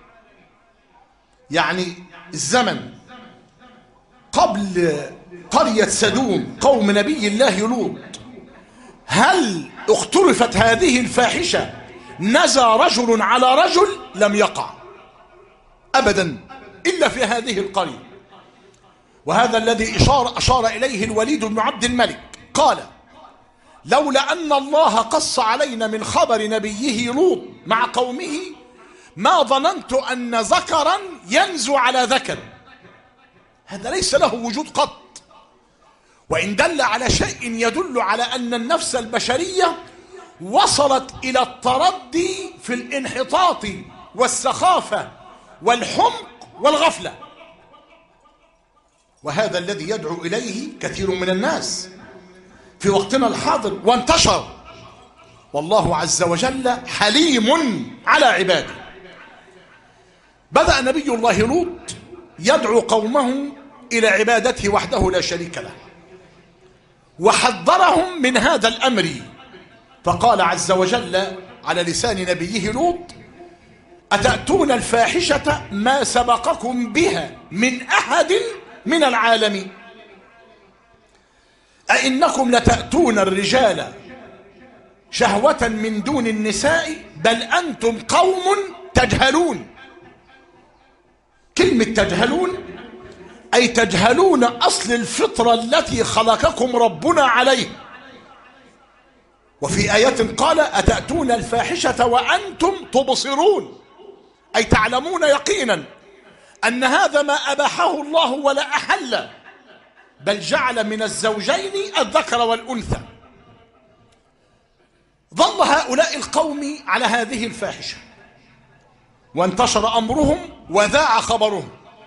يعني الزمن قبل قرية سدوم قوم نبي الله لوط، هل اختلفت هذه الفاحشة نزى رجل على رجل؟ لم يقع أبدا إلا في هذه القرية. وهذا الذي أشار إليه الوليد بن عبد الملك، قال: لولا أن الله قص علينا من خبر نبيه لوط مع قومه ما ظننت أن ذكرا ينزو على ذكر. هذا ليس له وجود قط، وإن دل على شيء يدل على أن النفس البشرية وصلت إلى التردي في الانحطاط والسخافة والحمق والغفلة، وهذا الذي يدعو إليه كثير من الناس في وقتنا الحاضر وانتشر. والله عز وجل حليم على عباده. بدأ نبي الله لوط يدعو قومه إلى عبادته وحده لا شريك له، وحذرهم من هذا الأمر، فقال عز وجل على لسان نبيه لوط: أتأتون الفاحشة ما سبقكم بها من أحد من العالمين أئنكم لتأتون الرجال شهوة من دون النساء بل أنتم قوم تجهلون. كلمة تجهلون أي تجهلون أصل الفطرة التي خلقكم ربنا عليه. وفي آية قال: أتأتون الفاحشة وأنتم تبصرون، أي تعلمون يقينا أن هذا ما أباحه الله ولا أحل، بل جعل من الزوجين الذكر والأنثى. ظل هؤلاء القوم على هذه الفاحشة وانتشر أمرهم وذاع خبرهم.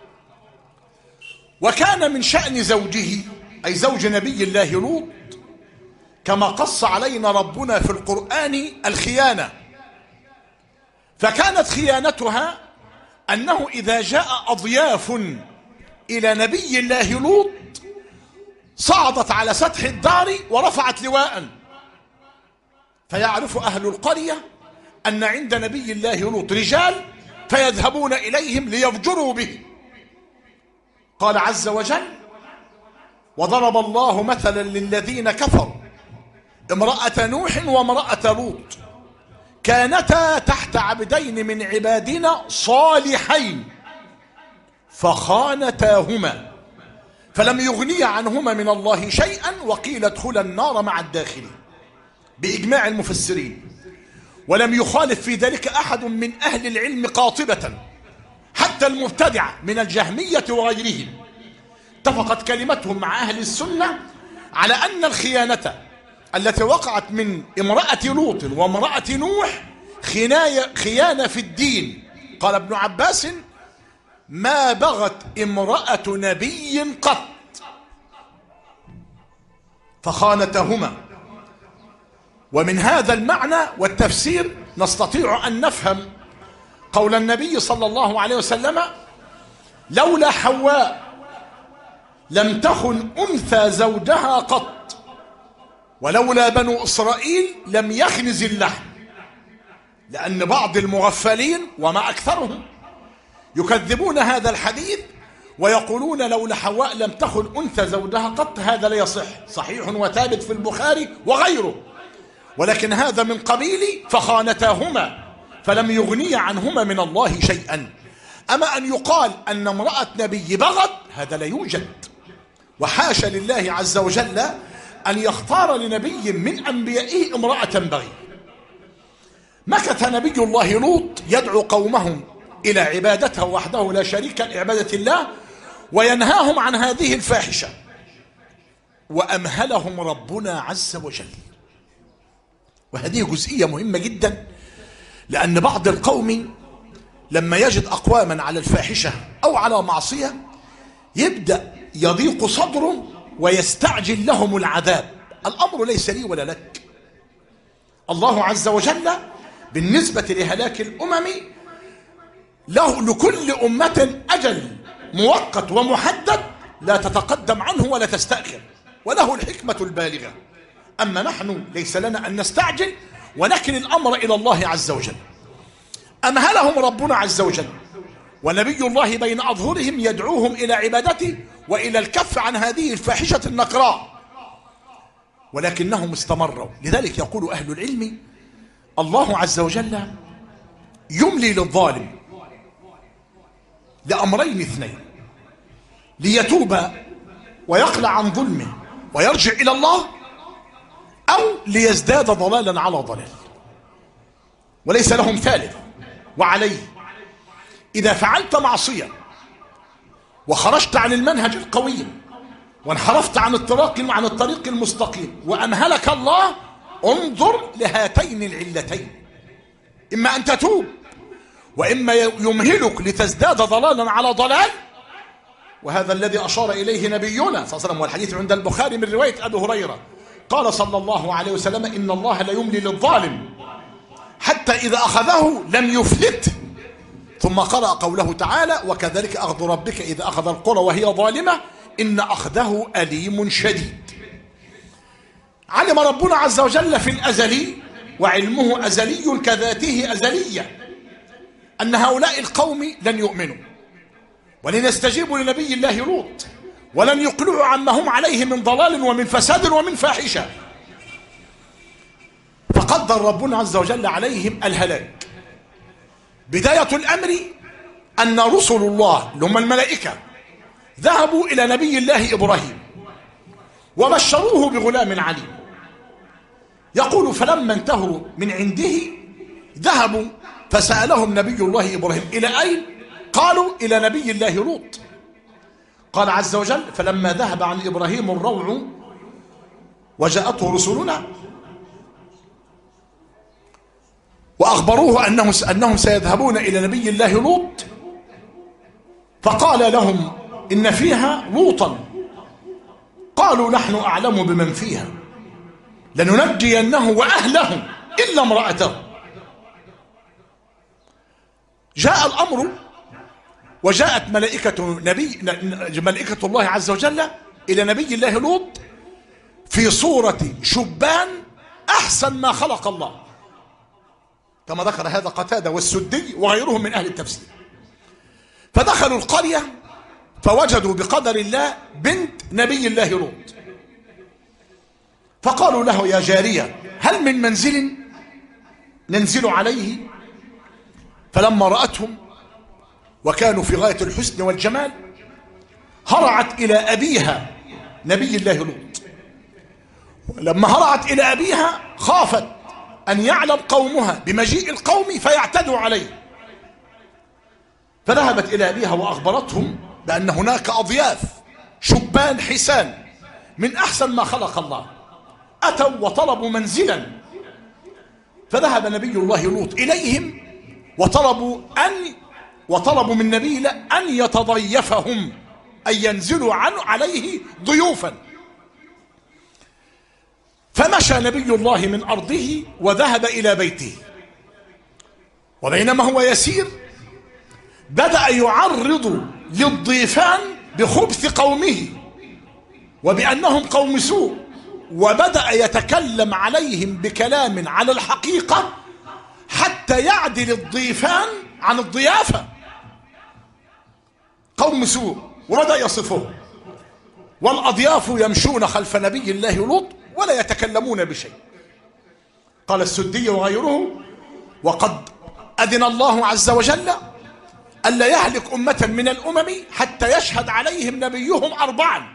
وكان من شأن زوجه أي زوج نبي الله لوط كما قص علينا ربنا في القرآن الخيانة. فكانت خيانتها أنه إذا جاء أضياف إلى نبي الله لوط صعدت على سطح الدار ورفعت لواء، فيعرف أهل القرية أن عند نبي الله لوط رجال فيذهبون إليهم ليفجروا به. قال عز وجل: وضرب الله مثلا للذين كفروا امرأة نوح وامرأة لوط كانتا تحت عبدين من عبادنا صالحين فخانتاهما فلم يغني عنهما من الله شيئا وقيل ادخلا النار مع الداخلين، بإجماع المفسرين. ولم يخالف في ذلك أحد من أهل العلم قاطبة، حتى المبتدعة من الجهمية وغيرهم اتفقت كلمتهم مع أهل السنة على أن الخيانة التي وقعت من امرأة لوط وامرأة نوح خيانة في الدين. قال ابن عباس: ما بغت امرأة نبي قط فخانتهما. ومن هذا المعنى والتفسير نستطيع أن نفهم قول النبي صلى الله عليه وسلم: لولا حواء لم تخن أنثى زوجها قط، ولولا بنو إسرائيل لم يخنز اللحم. لأن بعض المغفلين وما أكثرهم يكذبون هذا الحديث ويقولون لولا حواء لم تخن أنثى زوجها قط. هذا لا يصح، صحيح وثابت في البخاري وغيره، ولكن هذا من قبيل فخانتاهما فلم يغني عنهما من الله شيئا. أما أن يقال أن امرأة نبي بغت، هذا لا يوجد، وحاشا لله عز وجل أن يختار لنبي من أنبيائه امرأة بغي. مكث نبي الله لوط يدعو قومهم إلى عبادته وحده لا شريك لعبادة الله وينهاهم عن هذه الفاحشة، وأمهلهم ربنا عز وجل. وهذه جزئية مهمة جدا، لأن بعض القوم لما يجد أقواما على الفاحشة أو على معصية يبدأ يضيق صدره ويستعجل لهم العذاب. الأمر ليس لي ولا لك. الله عز وجل بالنسبة لهلاك الأمم لكل أمة أجل مؤقت ومحدد لا تتقدم عنه ولا تستأخر، وله الحكمة البالغة. أما نحن ليس لنا أن نستعجل ونكل الأمر إلى الله عز وجل. أمهلهم ربنا عز وجل ونبي الله بين أظهرهم يدعوهم إلى عبادته وإلى الكف عن هذه الفاحشة النقراء، ولكنهم استمروا. لذلك يقول أهل العلم: الله عز وجل يملي للظالم لأمرين اثنين: ليتوب ويقلع عن ظلمه ويرجع إلى الله، أو ليزداد ضلالا على ضلال، وليس لهم ثالث. وعليه إذا فعلت معصية وخرجت عن المنهج القويم وانحرفت عن الطريق المستقيم وأمهلك الله، انظر لهاتين العلتين: إما أن تتوب، وإما يمهلك لتزداد ضلالا على ضلال. وهذا الذي أشار إليه نبينا صلى الله عليه وسلم، والحديث عند البخاري من رواية أبي هريرة قال صلى الله عليه وسلم: إن الله لا يملي للظالم حتى إذا أخذه لم يفلت. ثم قرأ قوله تعالى: وكذلك أخذ ربك إذا أخذ القرى وهي ظالمة إن أخذه أليم شديد. علم ربنا عز وجل في الأزل، وعلمه أزلي كذاته أزلية، أن هؤلاء القوم لن يؤمنوا ولن يستجيبوا لنبي الله لوط ولن يقلعوا عما هم عليه من ضلال ومن فساد ومن فاحشة. فقدر ربنا عز وجل عليهم الهلاك. بداية الأمر أن رسل الله اللي هم الملائكة ذهبوا إلى نبي الله إبراهيم وبشروه بغلام عليم. يقول: فلما انتهوا من عنده ذهبوا فسألهم نبي الله إبراهيم: إلى أين؟ قالوا: إلى نبي الله لوط. قال عز وجل: فلما ذهب عن إبراهيم الروع وجاءته رسلنا وأخبروه أنهم سيذهبون إلى نبي الله لوط، فقال لهم: إن فيها لوطا. قالوا: نحن أعلم بمن فيها لننجينه وأهله إلا امرأته. جاء الأمر وجاءت ملائكة الله عز وجل إلى نبي الله لوط في صورة شبان أحسن ما خلق الله، كما ذكر هذا قتادة والسدي وغيرهم من أهل التفسير. فدخلوا القرية فوجدوا بقدر الله بنت نبي الله لوط، فقالوا له: يا جارية هل من منزل ننزل عليه؟ فلما رأتهم وكانوا في غاية الحسن والجمال هرعت إلى أبيها نبي الله لوط. لما هرعت إلى أبيها خافت أن يعلم قومها بمجيء القوم فيعتدوا عليه، فذهبت إلى أبيها وأخبرتهم بأن هناك أضياف شبان حسان من أحسن ما خلق الله أتوا وطلبوا منزلا. فذهب نبي الله لوط إليهم وطلبوا من نبي الله أن يتضيفهم، أن ينزلوا عليه ضيوفا. فمشى نبي الله من أرضه وذهب إلى بيته، وبينما هو يسير بدأ يعرض للضيفان بخبث قومه وبأنهم قوم سوء، وبدأ يتكلم عليهم بكلام على الحقيقة حتى يعدل الضيفان عن الضيافة. قوم سوء، وبدأ يصفهم. والأضياف يمشون خلف نبي الله لوط ولا يتكلمون بشيء. قال السدي وغيره: وقد أذن الله عز وجل ألا يهلك أمة من الأمم حتى يشهد عليهم نبيهم 4،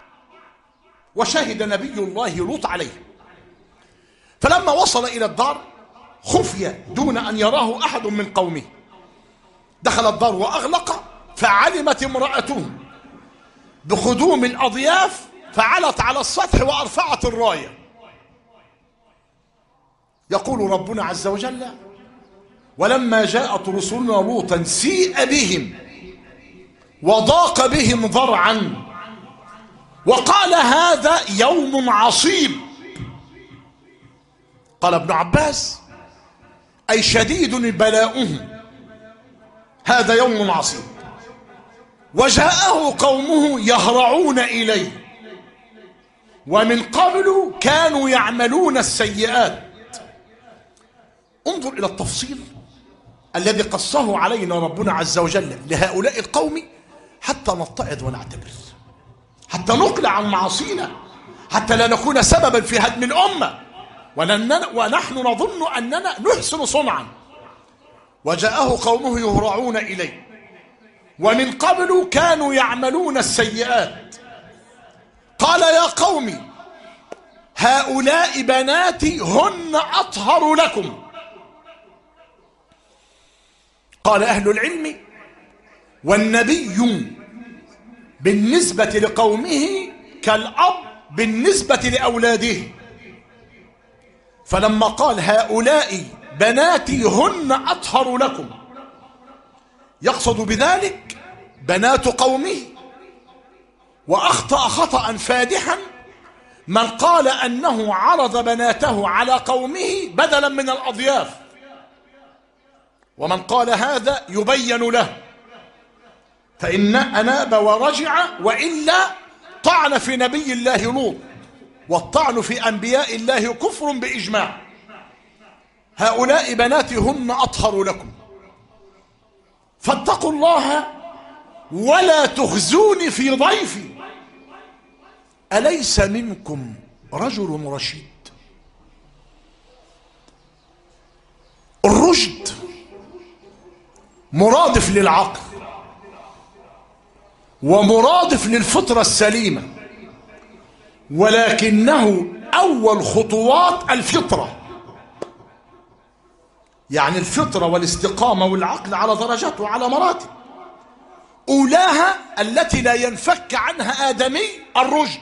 وشهد نبي الله لوط عليه. فلما وصل إلى الدار خفي دون أن يراه أحد من قومه، دخل الدار وأغلق، فعلمت امرأته بقدوم الأضياف فعلت على السطح وأرفعت الراية. يقول ربنا عز وجل: ولما جاءت رسلنا لوطا سيء بهم وضاق بهم ذرعا وقال هذا يوم عصيب. قال ابن عباس: أي شديد بلاؤه، هذا يوم عصيب. وجاءه قومه يهرعون إليه ومن قبل كانوا يعملون السيئات. انظر إلى التفصيل الذي قصه علينا ربنا عز وجل لهؤلاء القوم حتى نتعظ ونعتبر، حتى نقلع عن معاصينا، حتى لا نكون سببا في هدم الأمة ونحن نظن أننا نحسن صنعا. وجاءه قومه يهرعون إليه ومن قبل كانوا يعملون السيئات. قال: يا قوم هؤلاء بناتي هن أطهر لكم. قال أهل العلم: والنبي بالنسبة لقومه كالأب بالنسبة لأولاده. فلما قال هؤلاء بناتي هن أطهر لكم يقصد بذلك بنات قومه. وأخطأ خطأ فادحا من قال أنه عرض بناته على قومه بدلا من الأضياف، ومن قال هذا يبين له، فإن أناب ورجع، وإلا طعن في نبي الله لوط، والطعن في أنبياء الله كفر بإجماع. هؤلاء بناتي هن أطهر لكم فاتقوا الله ولا تخزوني في ضيفي. أليس منكم رجل رشيد؟ الرشد مرادف للعقل ومرادف للفطرة السليمة، ولكنه أول خطوات الفطرة. يعني الفطرة والاستقامة والعقل على درجات وعلى مراتب، أولاها التي لا ينفك عنها آدمي الرشد.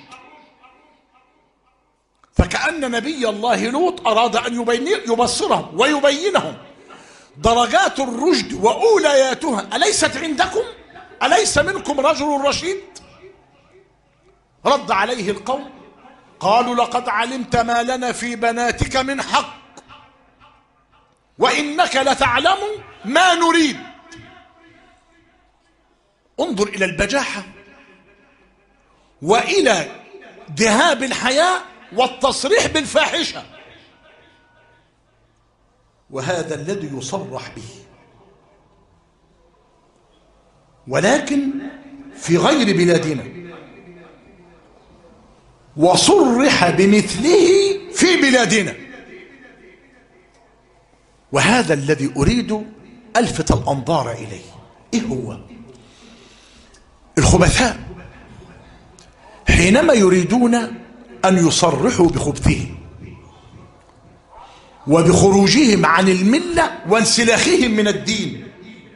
فكأن نبي الله لوط أراد أن يبصرهم ويبينهم درجات الرشد وأولياتها. أليست عندكم؟ أليس منكم رجل رشيد؟ رد عليه القوم قالوا: لقد علمت ما لنا في بناتك من حق وإنك لتعلم ما نريد. انظر إلى البجاحة وإلى ذهاب الحياء والتصريح بالفاحشة. وهذا الذي يصرح به، ولكن في غير بلادنا، وصرح بمثله في بلادنا. وهذا الذي أريد ألفت الأنظار إليه. إيه هو؟ الخبثاء حينما يريدون أن يصرحوا بخبثهم وبخروجهم عن الملة وانسلاخهم من الدين،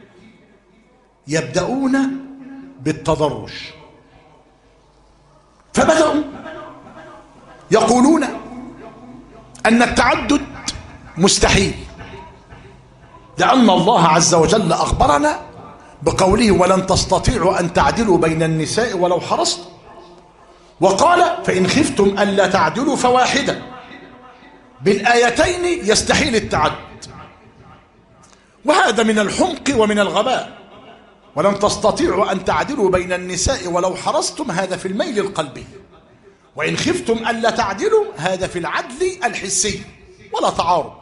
يبدأون بالتضرج. فبدأوا يقولون أن التعدد مستحيل، لأن الله عز وجل أخبرنا بقوله: ولن تستطيعوا أن تعدلوا بين النساء ولو حرصتم، وقال: فإن خفتم ألا تعدلوا فواحدة. بالآيتين يستحيل التعدد، وهذا من الحمق ومن الغباء. ولن تستطيعوا أن تعدلوا بين النساء ولو حرصتم، هذا في الميل القلبي، وإن خفتم ألا تعدلوا هذا في العدل الحسي، ولا تعارض.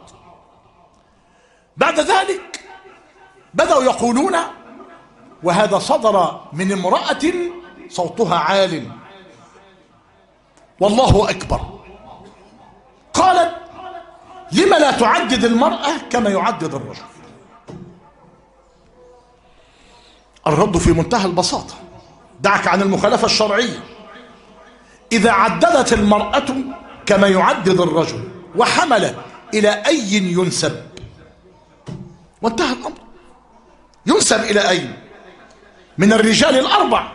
بعد ذلك بدأوا يقولون، وهذا صدر من امرأة صوتها عال والله أكبر، قالت: لما لا تعدد المرأة كما يعدد الرجل؟ الرد في منتهى البساطة، دعك عن المخالفة الشرعية. إذا عددت المرأة كما يعدد الرجل وحملت، إلى أي ينسب؟ وانتهى الأمر. ينسب إلى أين؟ من الرجال الأربع.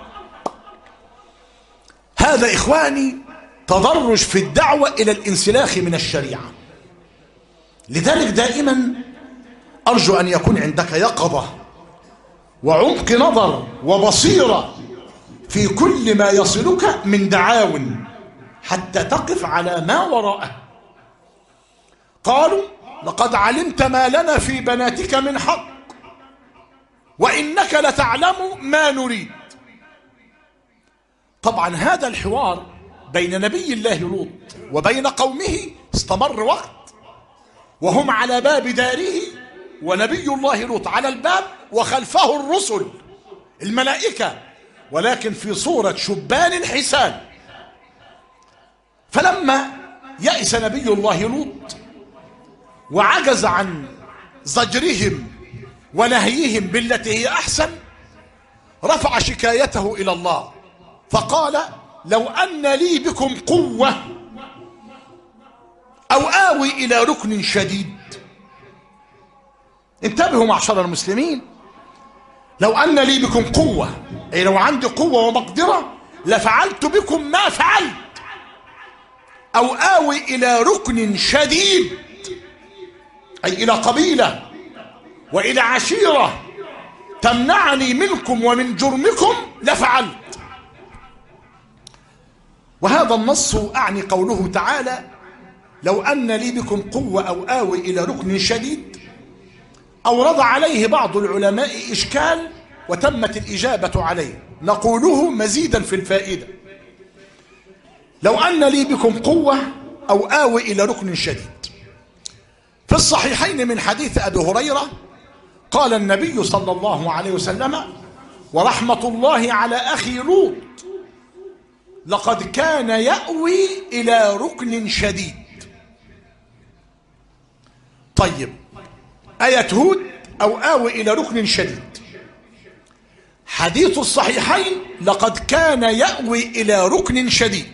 هذا إخواني تدرج في الدعوة إلى الانسلاخ من الشريعة. لذلك دائما أرجو أن يكون عندك يقظة وعمق نظر وبصيرة في كل ما يصلك من دعاو، حتى تقف على ما وراءه. قالوا: لقد علمت ما لنا في بناتك من حق، وإنك لتعلم ما نريد. طبعا هذا الحوار بين نبي الله لوط وبين قومه استمر وقت، وهم على باب داره، ونبي الله لوط على الباب، وخلفه الرسل الملائكة، ولكن في صورة شبان حسان. فلما يأس نبي الله لوط وعجز عن زجرهم ونهيهم بالتي هي أحسن، رفع شكايته إلى الله فقال: لو أن لي بكم قوة أو آوي إلى ركن شديد. انتبهوا معشر المسلمين، لو أن لي بكم قوة، أي لو عندي قوة ومقدرة لفعلت بكم ما فعلت، أو آوي إلى ركن شديد، أي إلى قبيلة وإلى عشيرة تمنعني منكم ومن جرمكم لفعلت. وهذا النص أعني قوله تعالى: لو أن لي بكم قوة أو آوي إلى ركن شديد. أورد عليه بعض العلماء إشكال وتمت الإجابة عليه، نقوله مزيدا في الفائدة: لو أن لي بكم قوة أو آوي إلى ركن شديد. في الصحيحين من حديث أبي هريرة قال النبي صلى الله عليه وسلم: ورحمة الله على أخي لوط، لقد كان يأوي إلى ركن شديد. طيب، آية هود أو آوي إلى ركن شديد، حديث الصحيحين لقد كان يأوي إلى ركن شديد.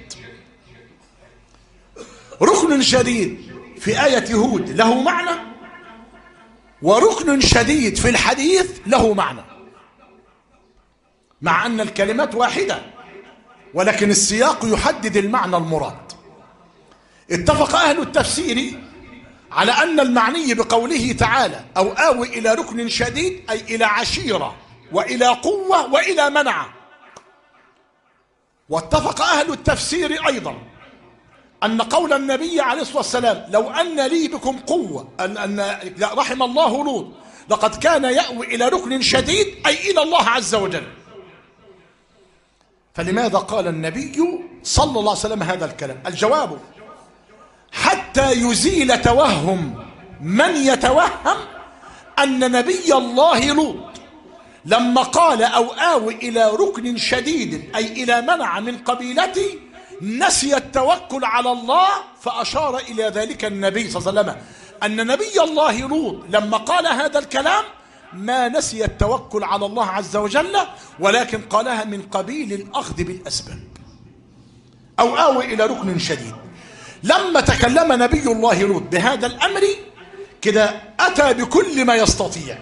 ركن شديد في آية هود له معنى، وركن شديد في الحديث له معنى، مع أن الكلمات واحدة ولكن السياق يحدد المعنى المراد. اتفق أهل التفسير على أن المعني بقوله تعالى أو آوي إلى ركن شديد أي إلى عشيرة وإلى قوة وإلى منع. واتفق أهل التفسير أيضا أن قول النبي عليه الصلاة والسلام لو أن لي بكم قوة، أن رحم الله لوط لقد كان يأوي إلى ركن شديد أي إلى الله عز وجل. فلماذا قال النبي صلى الله عليه وسلم هذا الكلام؟ الجواب: حتى يزيل توهم من يتوهم أن نبي الله لوط لما قال أو آوي إلى ركن شديد أي إلى منع من قبيلتي نسي التوكل على الله، فأشار إلى ذلك النبي صلى الله عليه وسلم أن نبي الله لوط لما قال هذا الكلام ما نسي التوكل على الله عز وجل، ولكن قالها من قبيل الأخذ بالأسباب. أو آوي إلى ركن شديد. لما تكلم نبي الله لوط بهذا الأمر كده أتى بكل ما يستطيع،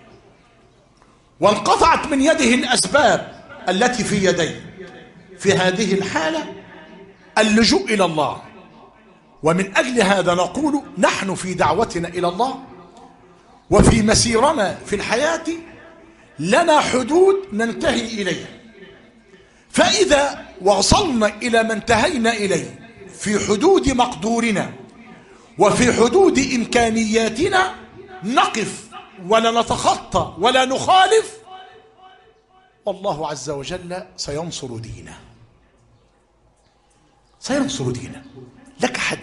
وانقطعت من يده الأسباب التي في يديه. في هذه الحالة اللجوء إلى الله. ومن أجل هذا نقول نحن في دعوتنا إلى الله وفي مسيرنا في الحياة لنا حدود ننتهي إليها، فإذا وصلنا إلى ما انتهينا إليه في حدود مقدورنا وفي حدود إمكانياتنا نقف ولا نتخطى ولا نخالف، والله عز وجل سينصر دينه. سينصر دينه. لك حد،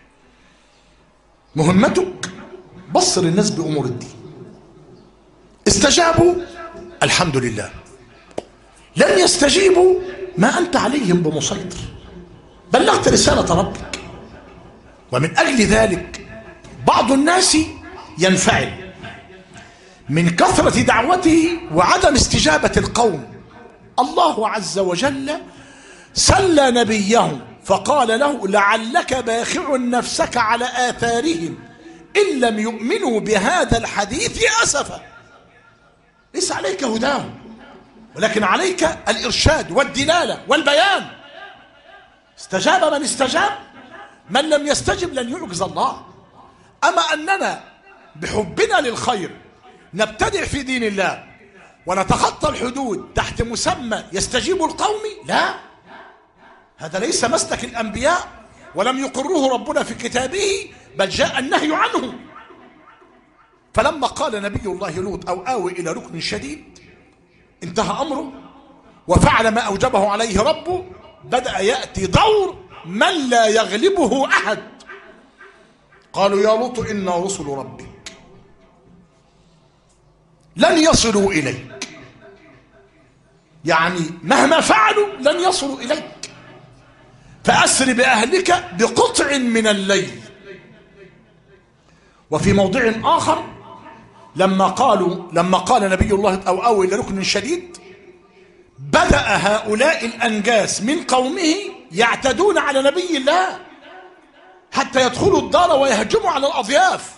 مهمتك بصر الناس بأمور الدين. استجابوا الحمد لله، لم يستجيبوا ما أنت عليهم بمسيطر، بلغت رسالة ربك. ومن أجل ذلك بعض الناس ينفعل من كثرة دعوته وعدم استجابة القوم. الله عز وجل سلى نبيه فقال له لعلك باخع نفسك على آثارهم إن لم يؤمنوا بهذا الحديث أسفا. ليس عليك هداهم، ولكن عليك الإرشاد والدلالة والبيان. استجاب من استجاب، من لم يستجب لن يعجز الله. أما أننا بحبنا للخير نبتدع في دين الله ونتخطى الحدود تحت مسمى يستجيب القوم، لا، هذا ليس مسلك الأنبياء ولم يقره ربنا في كتابه، بل جاء النهي عنه. فلما قال نبي الله لوط أو آوي إلى ركن شديد انتهى أمره وفعل ما أوجبه عليه ربه، بدأ يأتي دور من لا يغلبه أحد. قالوا يا لوط إنا رسل ربك لن يصلوا إليك، يعني مهما فعلوا لن يصلوا إليك، فأسر بأهلك بقطع من الليل. وفي موضع آخر لما قال نبي الله أو آوي إلى ركن شديد بدأ هؤلاء الأنجاس من قومه يعتدون على نبي الله حتى يدخلوا الدار ويهجموا على الأضياف،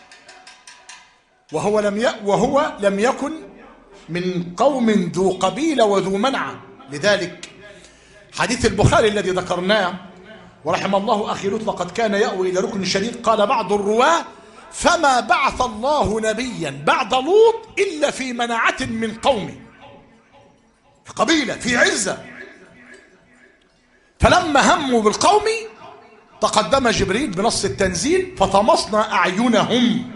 وهو لم يكن من قوم ذو قبيلة وذو منع. لذلك حديث البخاري الذي ذكرناه ورحم الله أخي لوط لقد كان يأوي إلى ركن شديد، قال بعض الرواة فما بعث الله نبيا بعد لوط إلا في منعة من قومه، في قبيلة في عزة. فلما هموا بالقوم تقدم جبريل بنص التنزيل فطمسنا أعينهم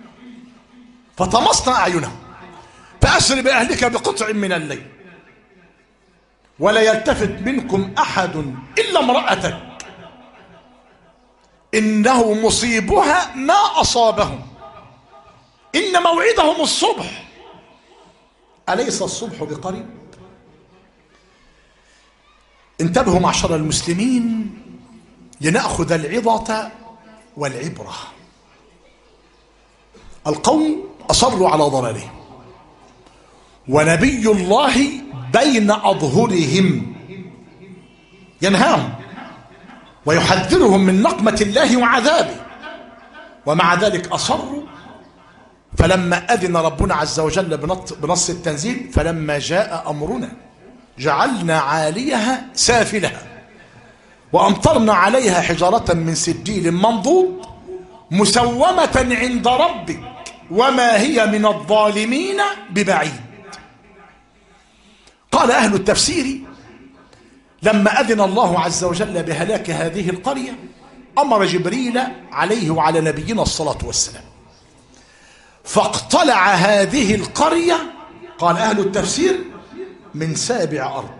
فأسر بأهلك بقطع من الليل ولا يلتفت منكم أحد إلا امرأتك إنه مصيبها ما أصابهم إن موعدهم الصبح أليس الصبح بقريب؟ انتبهوا معشر المسلمين لنأخذ العظة والعبرة. القوم أصروا على ضلالهم ونبي الله بين أظهرهم ينهاهم ويحذرهم من نقمة الله وعذابه، ومع ذلك أصروا. فلما أذن ربنا عز وجل بنص التنزيل فلما جاء أمرنا جعلنا عاليها سافلها وأمطرنا عليها حجارة من سجيل منضود مسومة عند ربك وما هي من الظالمين ببعيد. قال أهل التفسير لما أذن الله عز وجل بهلاك هذه القرية أمر جبريل عليه وعلى نبينا الصلاة والسلام فاقتلع هذه القرية، قال أهل التفسير، من 7 أرض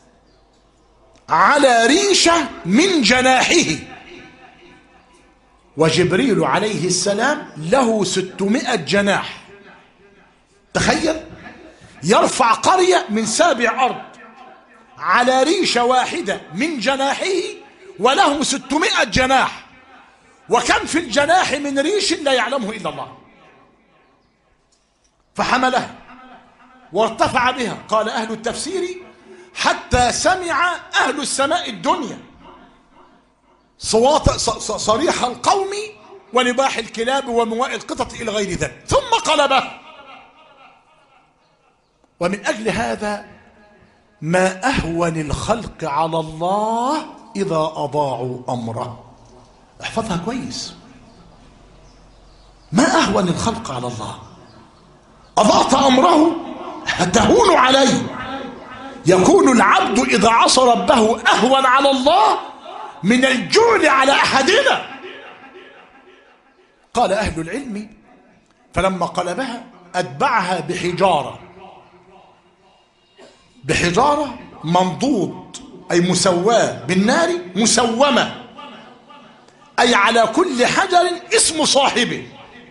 على ريشة من جناحه. وجبريل عليه السلام له 600 جناح. تخيل، يرفع قرية من 7 أرض على ريشة واحدة من جناحه، وله 600 جناح. وكم في الجناح من ريش لا يعلمه إلا الله. فحملها وارتفع بها، قال أهل التفسير حتى سمع أهل السماء الدنيا صريح القوم ونباح الكلاب ومواء القطط إلى غير ذلك، ثم قلبه. ومن أجل هذا ما أهون الخلق على الله إذا أضاعوا أمره. احفظها كويس، ما أهون الخلق على الله. أضعت أمره هتهون عليه. يكون العبد إذا عصى ربه أهون على الله من الجعل على أحدنا. قال أهل العلم فلما قلبها أتبعها بحجارة منضود، أي مسواة بالنار، مسومة، أي على كل حجر اسم صاحبه.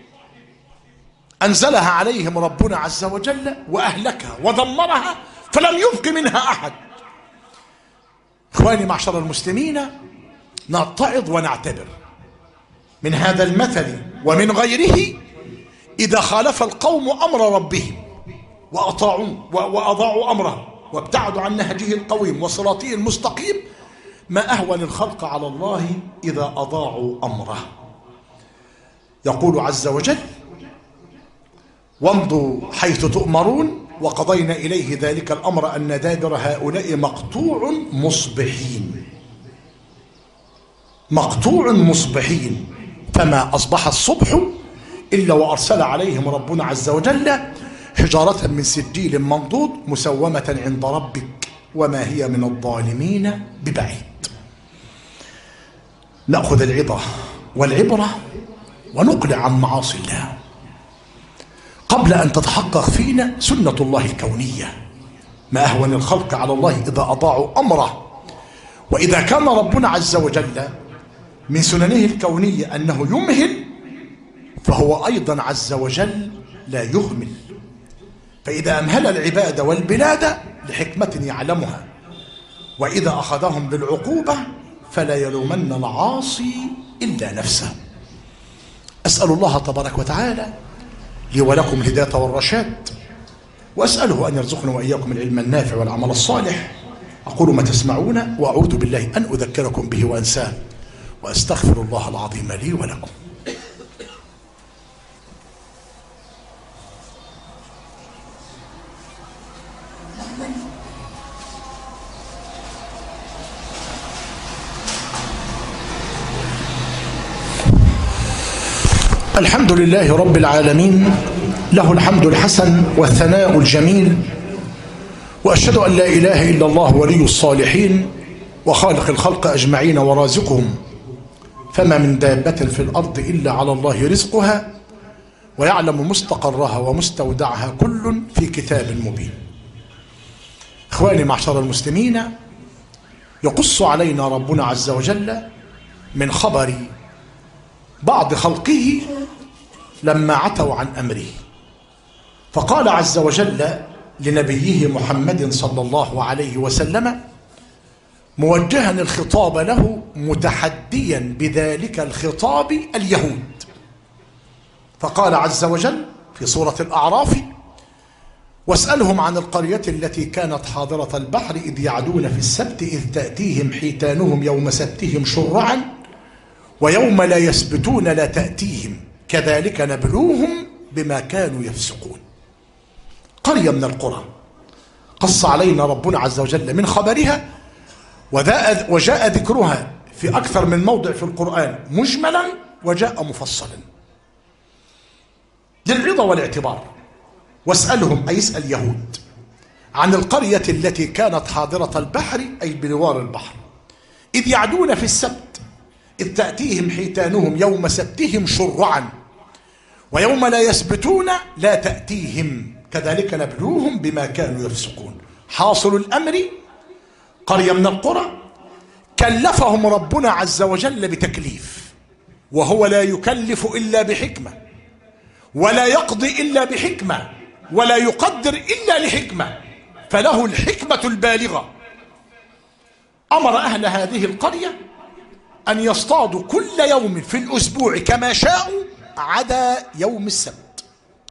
أنزلها عليهم ربنا عز وجل وأهلكها ودمرها فلم يبق منها أحد. إخواني معشر المسلمين، نتعظ ونعتبر من هذا المثل ومن غيره. إذا خالف القوم أمر ربهم وأطاعوه وأضاعوا أمره وابتعدوا عن نهجه القويم وصراطه المستقيم، ما أهون الخلق على الله إذا أضاعوا أمره. يقول عز وجل: وامضوا حيث تؤمرون وقضينا إليه ذلك الأمر أن دابر هؤلاء مقطوع مصبحين، فما أصبح الصبح إلا وأرسل عليهم ربنا عز وجل حجارة من سجيل منضود مسومة عند ربك وما هي من الظالمين ببعيد. نأخذ العظة والعبرة ونقلع عن معاصي الله قبل أن تتحقق فينا سنة الله الكونية. ما أهون الخلق على الله إذا أضاعوا أمره. وإذا كان ربنا عز وجل من سننه الكونية أنه يمهل، فهو أيضا عز وجل لا يهمل. فإذا أمهل العباد والبلاد لحكمة يعلمها، وإذا أخذهم بالعقوبة فلا يلومن العاصي إلا نفسه. أسأل الله تبارك وتعالى لي ولكم الهداية والرشاد، وأسأله أن يرزقنا وإياكم العلم النافع والعمل الصالح. أقول ما تسمعون وأعوذ بالله أن أذكركم به وأنساه، وأستغفر الله العظيم لي ولكم. الحمد لله رب العالمين، له الحمد الحسن والثناء الجميل، وأشهد أن لا إله إلا الله ولي الصالحين وخالق الخلق أجمعين ورازقهم، فما من دابة في الأرض إلا على الله رزقها ويعلم مستقرها ومستودعها كل في كتاب مبين. إخواني معشر المسلمين، يقص علينا ربنا عز وجل من خبر بعض خلقه لما عتوا عن أمره. فقال عز وجل لنبيه محمد صلى الله عليه وسلم موجها الخطاب له متحديا بذلك الخطاب اليهود. فقال عز وجل في سورة الأعراف: واسألهم عن القرية التي كانت حاضرة البحر إذ يعدون في السبت إذ تأتيهم حيتانهم يوم سبتهم شرعا ويوم لا يسبتون لا تأتيهم كذلك نبلوهم بما كانوا يفسقون. قرية من القرى قص علينا ربنا عز وجل من خبرها، وجاء ذكرها في أكثر من موضع في القرآن مجملا وجاء مفصلا للعظة والاعتبار. واسألهم، أي اسأل يهود، عن القرية التي كانت حاضرة البحر أي بجوار البحر إذ يعدون في السبت إذ تأتيهم حيتانهم يوم سبتهم شرعا ويوم لا يسبتون لا تأتيهم كذلك نبلوهم بما كانوا يفسقون. حاصل الأمر قرية من القرى كلفهم ربنا عز وجل بتكليف وهو لا يكلف إلا بحكمة، ولا يقضي إلا بحكمة، ولا يقدر إلا لحكمة، فله الحكمة البالغة. أمر أهل هذه القرية أن يصطادوا كل يوم في الأسبوع كما شاءوا عدا يوم السبت،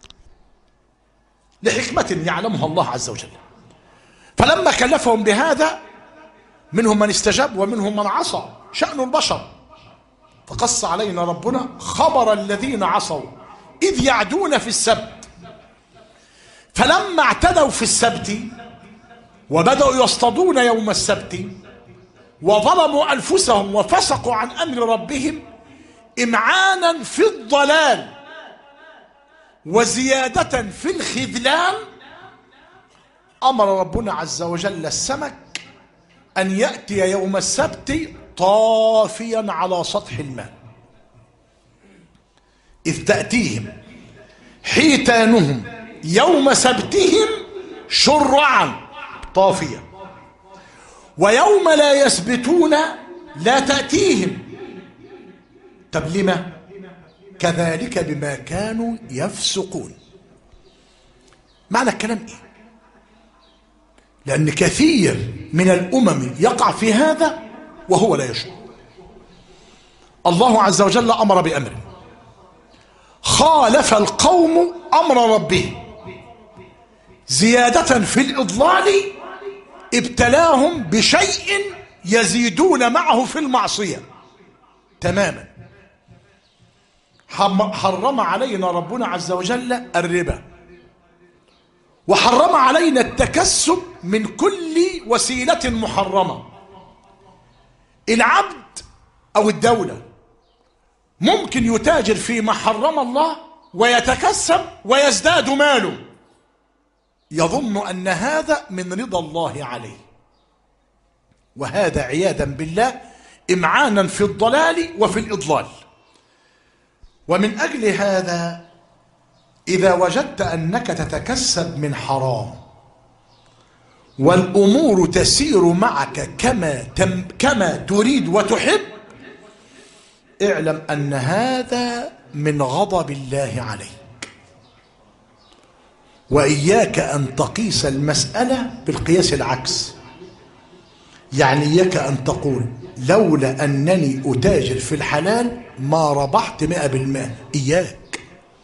لحكمة يعلمها الله عز وجل. فلما كلفهم بهذا منهم من استجاب ومنهم من عصى، شأن البشر. فقص علينا ربنا خبر الذين عصوا إذ يعدون في السبت، فلما اعتدوا في السبت وبدأوا يصطادون يوم السبت وظلموا أنفسهم وفسقوا عن أمر ربهم إمعانا في الضلال وزيادة في الخذلان، أمر ربنا عز وجل السمك أن يأتي يوم السبت طافيا على سطح الماء، إذ تأتيهم حيتانهم يوم سبتهم شرعا طافيا، ويوم لا يسبتون لا تأتيهم. طب لما؟ كذلك بما كانوا يفسقون. معنى الكلام إيه؟ لأن كثير من الأمم يقع في هذا وهو لا يشعر. الله عز وجل أمر بأمر خالف القوم أمر ربه زيادة في الإضلال، ابتلاهم بشيء يزيدون معه في المعصية تماما. حرم علينا ربنا عز وجل الربا، وحرم علينا التكسب من كل وسيلة محرمة. العبد أو الدولة ممكن يتاجر فيما حرم الله ويتكسب ويزداد ماله، يظن أن هذا من رضا الله عليه، وهذا عياذا بالله إمعانا في الضلال وفي الإضلال. ومن أجل هذا إذا وجدت أنك تتكسب من حرام والأمور تسير معك كما تريد وتحب، اعلم أن هذا من غضب الله عليك. وإياك أن تقيس المسألة بالقياس العكس، يعني إياك أن تقول لولا أنني أتاجر في الحلال ما ربحت 100%. إياك،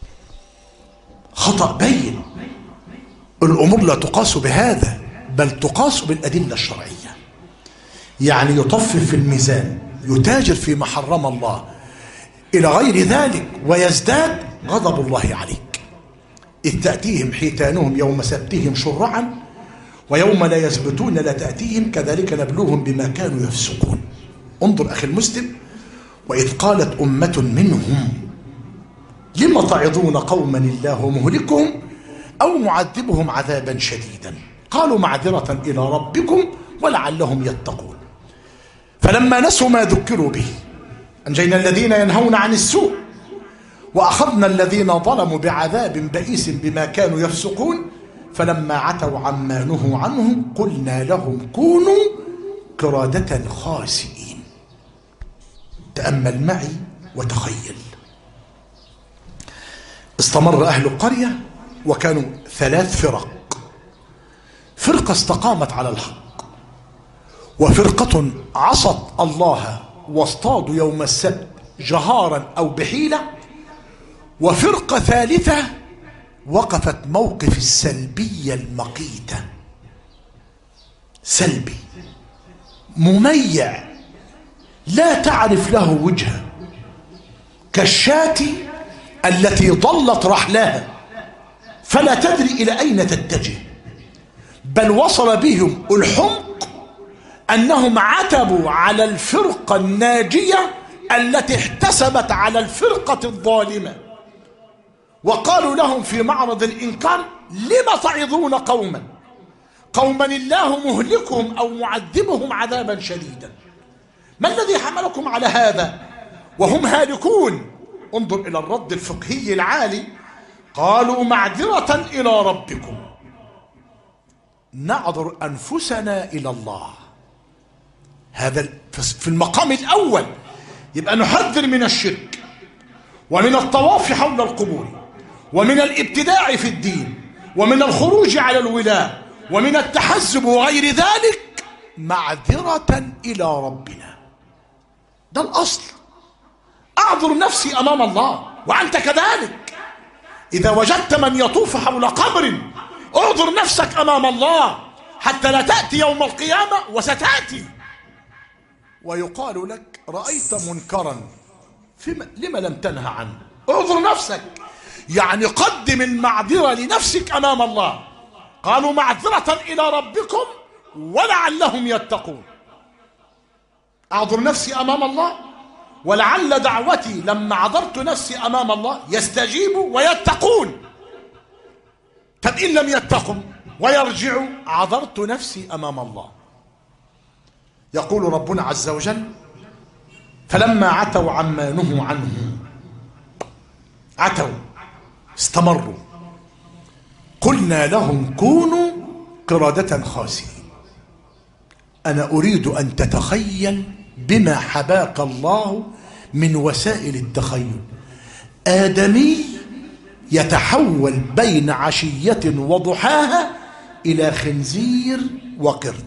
خطأ بين. الأمور لا تقاس بهذا، بل تقاس بالأدلة الشرعية. يعني يطفف في الميزان، يتاجر فيما حرم الله إلى غير ذلك ويزداد، غضب الله عليك. إذ تأتيهم حيتانهم يوم سبتهم شرعا ويوم لا يسبتون لا تأتيهم كذلك نبلوهم بما كانوا يفسقون. انظر أخي المسلم، وإذ قالت أمة منهم لم تعظون قوما الله مهلكهم أو معذبهم عذابا شديدا قالوا معذرة إلى ربكم ولعلهم يتقون. فلما نسوا ما ذكروا به أنجينا الذين ينهون عن السوء وأخذنا الذين ظلموا بعذاب بئيس بما كانوا يفسقون فلما عتوا عما نهوا عنه قلنا لهم كونوا قردة خاسئين. تأمل معي وتخيل. استمر أهل القرية وكانوا 3 فرق. فرقة استقامت على الحق، وفرقة عصت الله واصطادوا يوم السبت جهارا أو بحيلة، وفرقة ثالثة وقفت موقف السلبية المقيتة. سلبي مميع لا تعرف له وجهة، كالشاة التي ضلت رحلها فلا تدري إلى أين تتجه. بل وصل بهم الحمق أنهم عتبوا على الفرقة الناجية التي احتسبت على الفرقة الظالمة، وقالوا لهم في معرض الإنكار لم تعظون قوما الله مهلكهم أو معذبهم عذابا شديدا. ما الذي حملكم على هذا وهم هالكون؟ انظر إلى الرد الفقهي العالي. قالوا معذرة إلى ربكم، نعذر أنفسنا إلى الله. هذا في المقام الأول، يبقى نحذر من الشرك ومن الطواف حول القبور، ومن الابتداع في الدين، ومن الخروج على الولاة، ومن التحزب وغير ذلك معذرة إلى ربنا. ده الأصل. أعذر نفسي أمام الله وأنت كذلك. إذا وجدت من يطوف حول قبر اعذر نفسك أمام الله حتى لا تأتي يوم القيامة، وستأتي ويقال لك رأيت منكرا لما لم تنهى عنه. اعذر نفسك، يعني قدم المعذرة لنفسك أمام الله. قالوا معذرة إلى ربكم ولعلهم يتقون. أعذر نفسي أمام الله، ولعل دعوتي لما عذرت نفسي أمام الله يستجيبوا ويتقون. طب إن لم يتقوا ويرجعوا عذرت نفسي أمام الله. يقول ربنا عز وجل: فلما عتوا عما نهوا عنه، عتوا استمروا، قلنا لهم كونوا قردة خاسئين. أنا أريد أن تتخيل بما حباك الله من وسائل التخيل. آدمي يتحول بين عشية وضحاها إلى خنزير وقرد.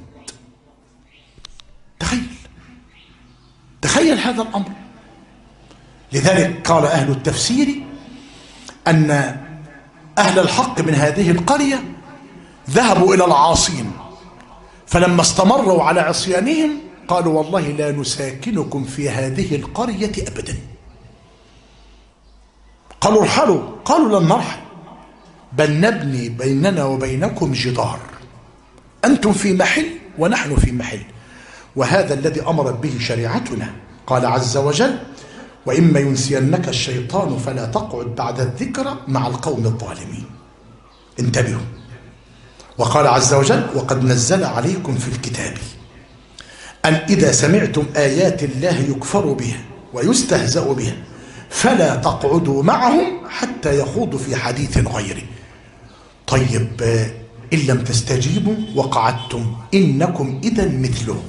تخيل هذا الأمر. لذلك قال أهل التفسير أن أهل الحق من هذه القرية ذهبوا إلى العاصين، فلما استمروا على عصيانهم قالوا والله لا نساكنكم في هذه القرية أبدا. قالوا ارحلوا، قالوا لن نرحل، بل نبني بيننا وبينكم جدار، أنتم في محل ونحن في محل. وهذا الذي أمرت به شريعتنا. قال عز وجل: وإما ينسينك الشيطان فلا تقعد بعد الذكرى مع القوم الظالمين. انتبهوا. وقال عز وجل: وقد نزل عليكم في الكتاب أن إذا سمعتم آيات الله يكفر بها ويستهزأ بها فلا تقعدوا معهم حتى يخوضوا في حديث غيره. طيب إن لم تستجيبوا وقعدتم إنكم إذا مثلهم.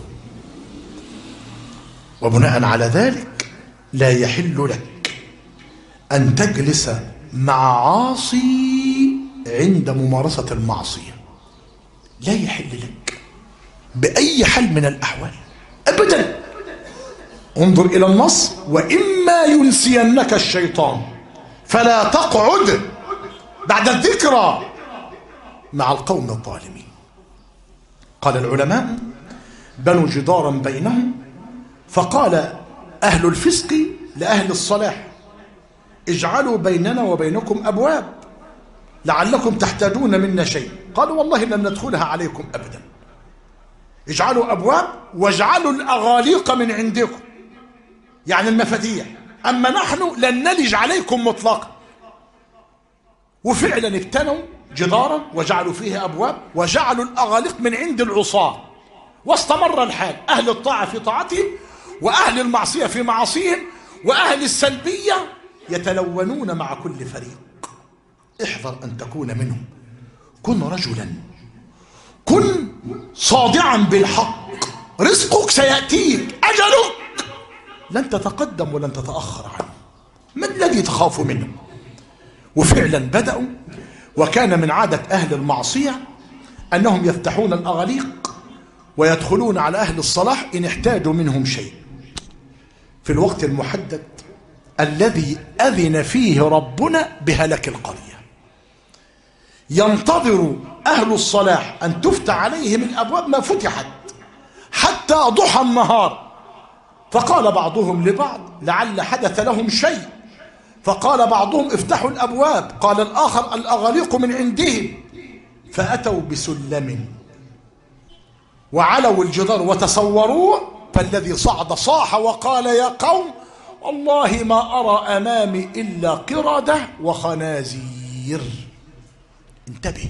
وبناء على ذلك لا يحل لك أن تجلس مع عاصي عند ممارسة المعصية. لا يحل لك بأي حال من الأحوال أبدا. انظر إلى النص: وإما ينسينك الشيطان فلا تقعد بعد الذكرى مع القوم الظالمين. قال العلماء: بنوا جدارا بينهم، فقال أهل الفسق لأهل الصلاح: اجعلوا بيننا وبينكم أبواب لعلكم تحتاجون منا شيء. قالوا والله لن ندخلها عليكم أبدا. اجعلوا أبواب واجعلوا الأغاليق من عندكم، يعني المفاتيح، أما نحن لن نلج عليكم مطلقا. وفعلا ابتنوا جدارا وجعلوا فيه أبواب وجعلوا الأغاليق من عند العصاة، واستمر الحال، أهل الطاعة في طاعتهم وأهل المعصية في معاصيهم، وأهل السلبية يتلونون مع كل فريق. احذر أن تكون منهم. كن رجلا، كن صادعا بالحق، رزقك سيأتيك، أجلك لن تتقدم ولن تتأخر عنه. ما الذي تخاف منه؟ وفعلا بدأوا، وكان من عادة أهل المعصية أنهم يفتحون الأغاليق ويدخلون على أهل الصلاح إن احتاجوا منهم شيء في الوقت المحدد الذي أذن فيه ربنا بهلاك القرية. ينتظر أهل الصلاح أن تفتح عليهم الأبواب، ما فتحت حتى ضحى النهار. فقال بعضهم لبعض لعل حدث لهم شيء، فقال بعضهم افتحوا الأبواب، قال الآخر الأغاليق من عندهم. فأتوا بسلم وعلوا الجدار وتصوروه، فالذي صعد صاح وقال يا قوم والله ما أرى أمامي إلا قردة وخنازير. انتبه،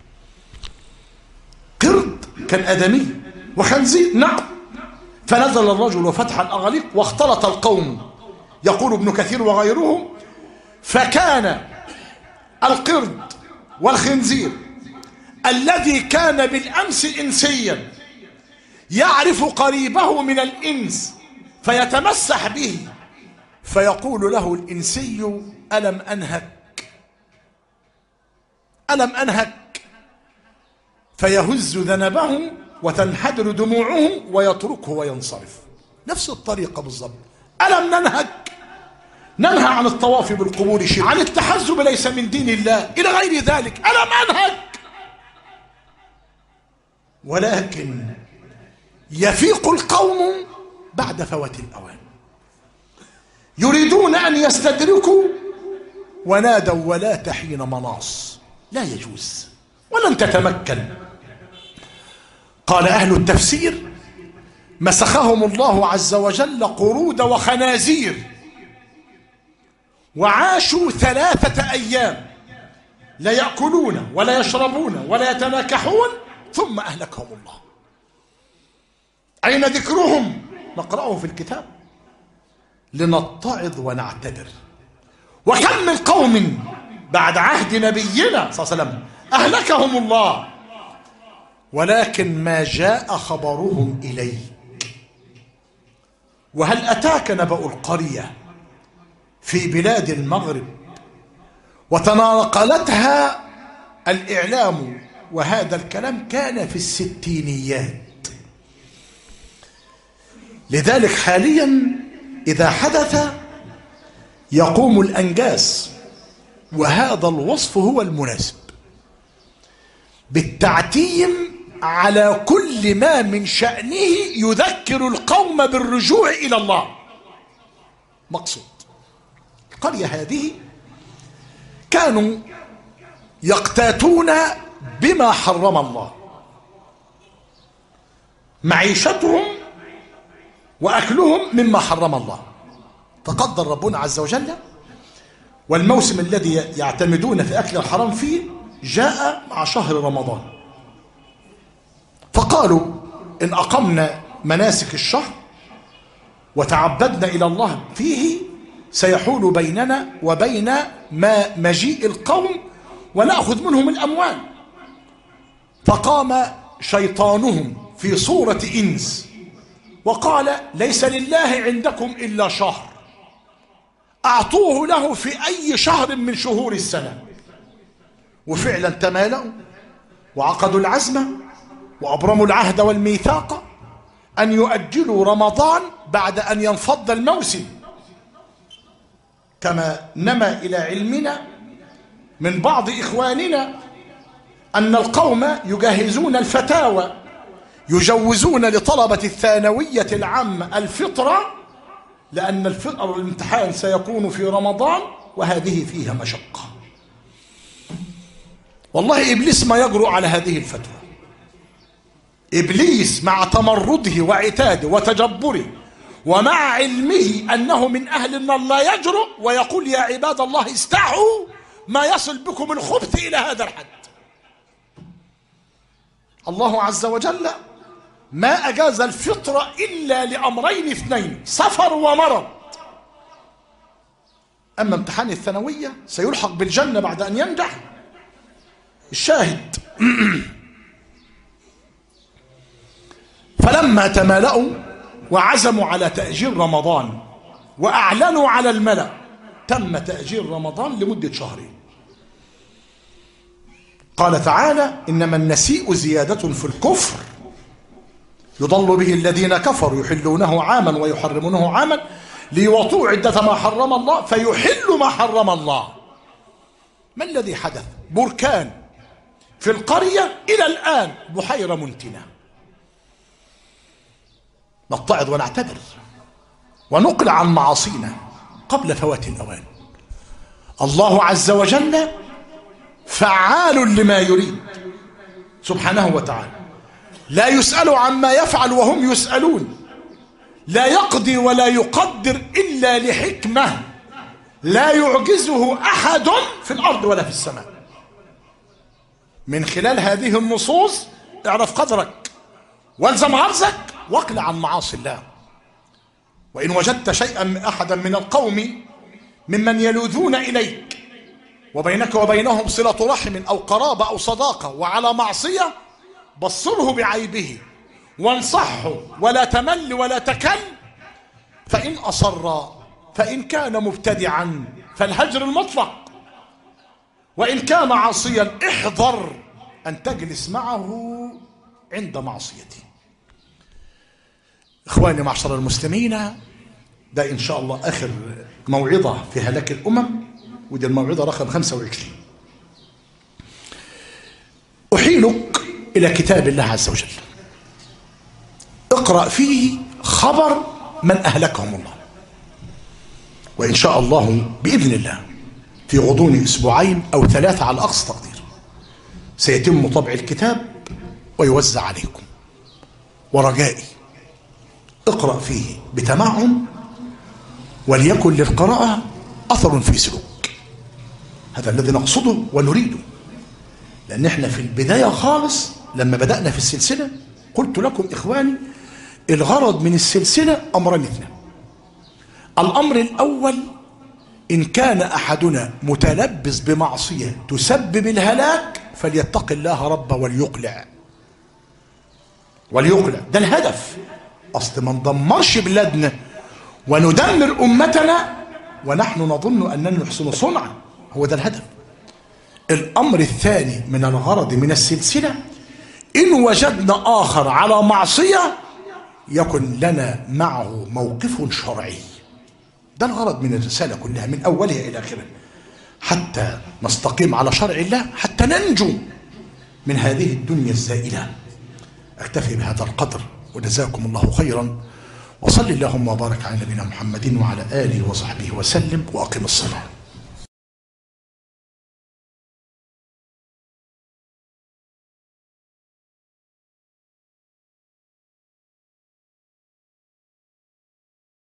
قرد كان آدمي وخنزير، نعم. فنزل الرجل وفتح الأغاليق واختلط القوم. يقول ابن كثير وغيرهم: فكان القرد والخنزير الذي كان بالأمس إنسيا يعرف قريبه من الإنس فيتمسح به فيقول له الإنسي: ألم أنهك؟ ألم أنهك؟ فيهز ذنبه وتنحدر دموعه ويتركه وينصرف. نفس الطريقة بالضبط. ألم ننهك؟ ننهى عن الطواف بالقبور شرك، عن التحزب ليس من دين الله، إلى غير ذلك. ألم أنهك؟ ولكن يفيق القوم بعد فوات الأوان، يريدون أن يستدركوا ونادوا ولا تحين مناص. لا يجوز ولن تتمكن. قال أهل التفسير: مسخهم الله عز وجل قرود وخنازير، وعاشوا 3 أيام لا يأكلون ولا يشربون ولا يتناكحون، ثم أهلكهم الله. أين ذكرهم؟ نقرأه في الكتاب لنتعظ ونعتبر. وكم من قوم بعد عهد نبينا صلى الله عليه وسلم أهلكهم الله، ولكن ما جاء خبرهم إليك. وهل أتاك نبأ القرية في بلاد المغرب وتناقلتها الإعلام، وهذا الكلام كان في الستينيات. لذلك حاليا إذا حدث يقوم الأنجاس، وهذا الوصف هو المناسب، بالتعتيم على كل ما من شأنه يذكر القوم بالرجوع إلى الله. مقصود القرية هذه كانوا يقتاتون بما حرم الله، معيشتهم وأكلهم مما حرم الله. تقدر ربنا عز وجل، والموسم الذي يعتمدون في أكل الحرام فيه جاء مع شهر رمضان، فقالوا إن أقمنا مناسك الشهر وتعبدنا إلى الله فيه سيحول بيننا وبين ما مجيء القوم ونأخذ منهم الأموال. فقام شيطانهم في صورة إنس وقال: ليس لله عندكم إلا شهر، أعطوه له في أي شهر من شهور السنة. وفعلا تمالأوا وعقدوا العزم وأبرموا العهد والميثاق أن يؤجلوا رمضان بعد أن ينفض الموسم. كما نما إلى علمنا من بعض إخواننا أن القوم يجهزون الفتاوى، يجوزون لطلبة الثانوية العامة الفطرة، لأن الامتحان سيكون في رمضان وهذه فيها مشقة. والله إبليس ما يجرؤ على هذه الفتوى. إبليس مع تمرده وعتاده وتجبره ومع علمه أنه من أهل النار لا يجرؤ ويقول: يا عباد الله استحوا ما يصل بكم الخبث إلى هذا الحد. الله عز وجل ما أجاز الفطرة إلا لأمرين اثنين: سفر ومرض. أما امتحان الثانوية سيلحق بالجنة بعد أن ينجح. الشاهد فلما تمالأوا وعزموا على تأجيل رمضان وأعلنوا على الملأ، تم تأجيل رمضان لمدة شهرين. قال تعالى: إنما النسيء زيادة في الكفر يضل به الذين كفروا يحلونه عاما ويحرمونه عاما ليوطوا عدة ما حرم الله فيحلوا ما حرم الله. ما الذي حدث؟ بركان في القرية إلى الآن بحيرة منتنة. نتعظ ونعتبر ونقلع عن معاصينا قبل فوات الأوان. الله عز وجل فعال لما يريد سبحانه وتعالى، لا يسأل عما يفعل وهم يسألون، لا يقضي ولا يقدر إلا لحكمة لا يعجزه أحد في الأرض ولا في السماء. من خلال هذه النصوص اعرف قدرك والزم عرزك واقلع عن معاصي الله. وإن وجدت شيئا أحدا من القوم ممن يلوذون إليك وبينك وبينهم صلة رحم أو قرابة أو صداقة وعلى معصية، بصره بعيبه وانصحه ولا تمل ولا تكل، فإن أصر فإن كان مبتدعا فالهجر المطلق، وإن كان عاصيا احذر أن تجلس معه عند معصيته. إخواني معشر المسلمين، ده إن شاء الله آخر موعظة في هلاك الأمم، ودي الموعظة رقم 25. أحيلك إلى كتاب الله عز وجل، اقرأ فيه خبر من أهلكهم الله، وإن شاء الله بإذن الله في غضون أسبوعين أو 3 على أقصى تقدير سيتم طبع الكتاب ويوزع عليكم، ورجائي اقرأ فيه بتمعن، وليكن للقراءة أثر في سلوك. هذا الذي نقصده ونريده، لأن احنا في البداية خالص لما بدأنا في السلسلة قلت لكم إخواني الغرض من السلسلة أمران 2. الأمر الأول، إن كان أحدنا متلبس بمعصية تسبب الهلاك فليتق الله ربه وليقلع. ده الهدف. أصل ما ندمرش بلادنا وندمر أمتنا ونحن نظن أننا نحسن صنعا، هو ده الهدف. الأمر الثاني من الغرض من السلسلة، إن وجدنا آخر على معصية يكن لنا معه موقف شرعي. ده الغرض من الرسالة كلها من أولها إلى آخرها، حتى نستقيم على شرع الله، حتى ننجو من هذه الدنيا الزائلة. أكتفي بهذا القدر، وجزاكم الله خيرا، وصل اللهم وبارك على نبينا محمد وعلى آله وصحبه وسلم، وأقم الصلاة.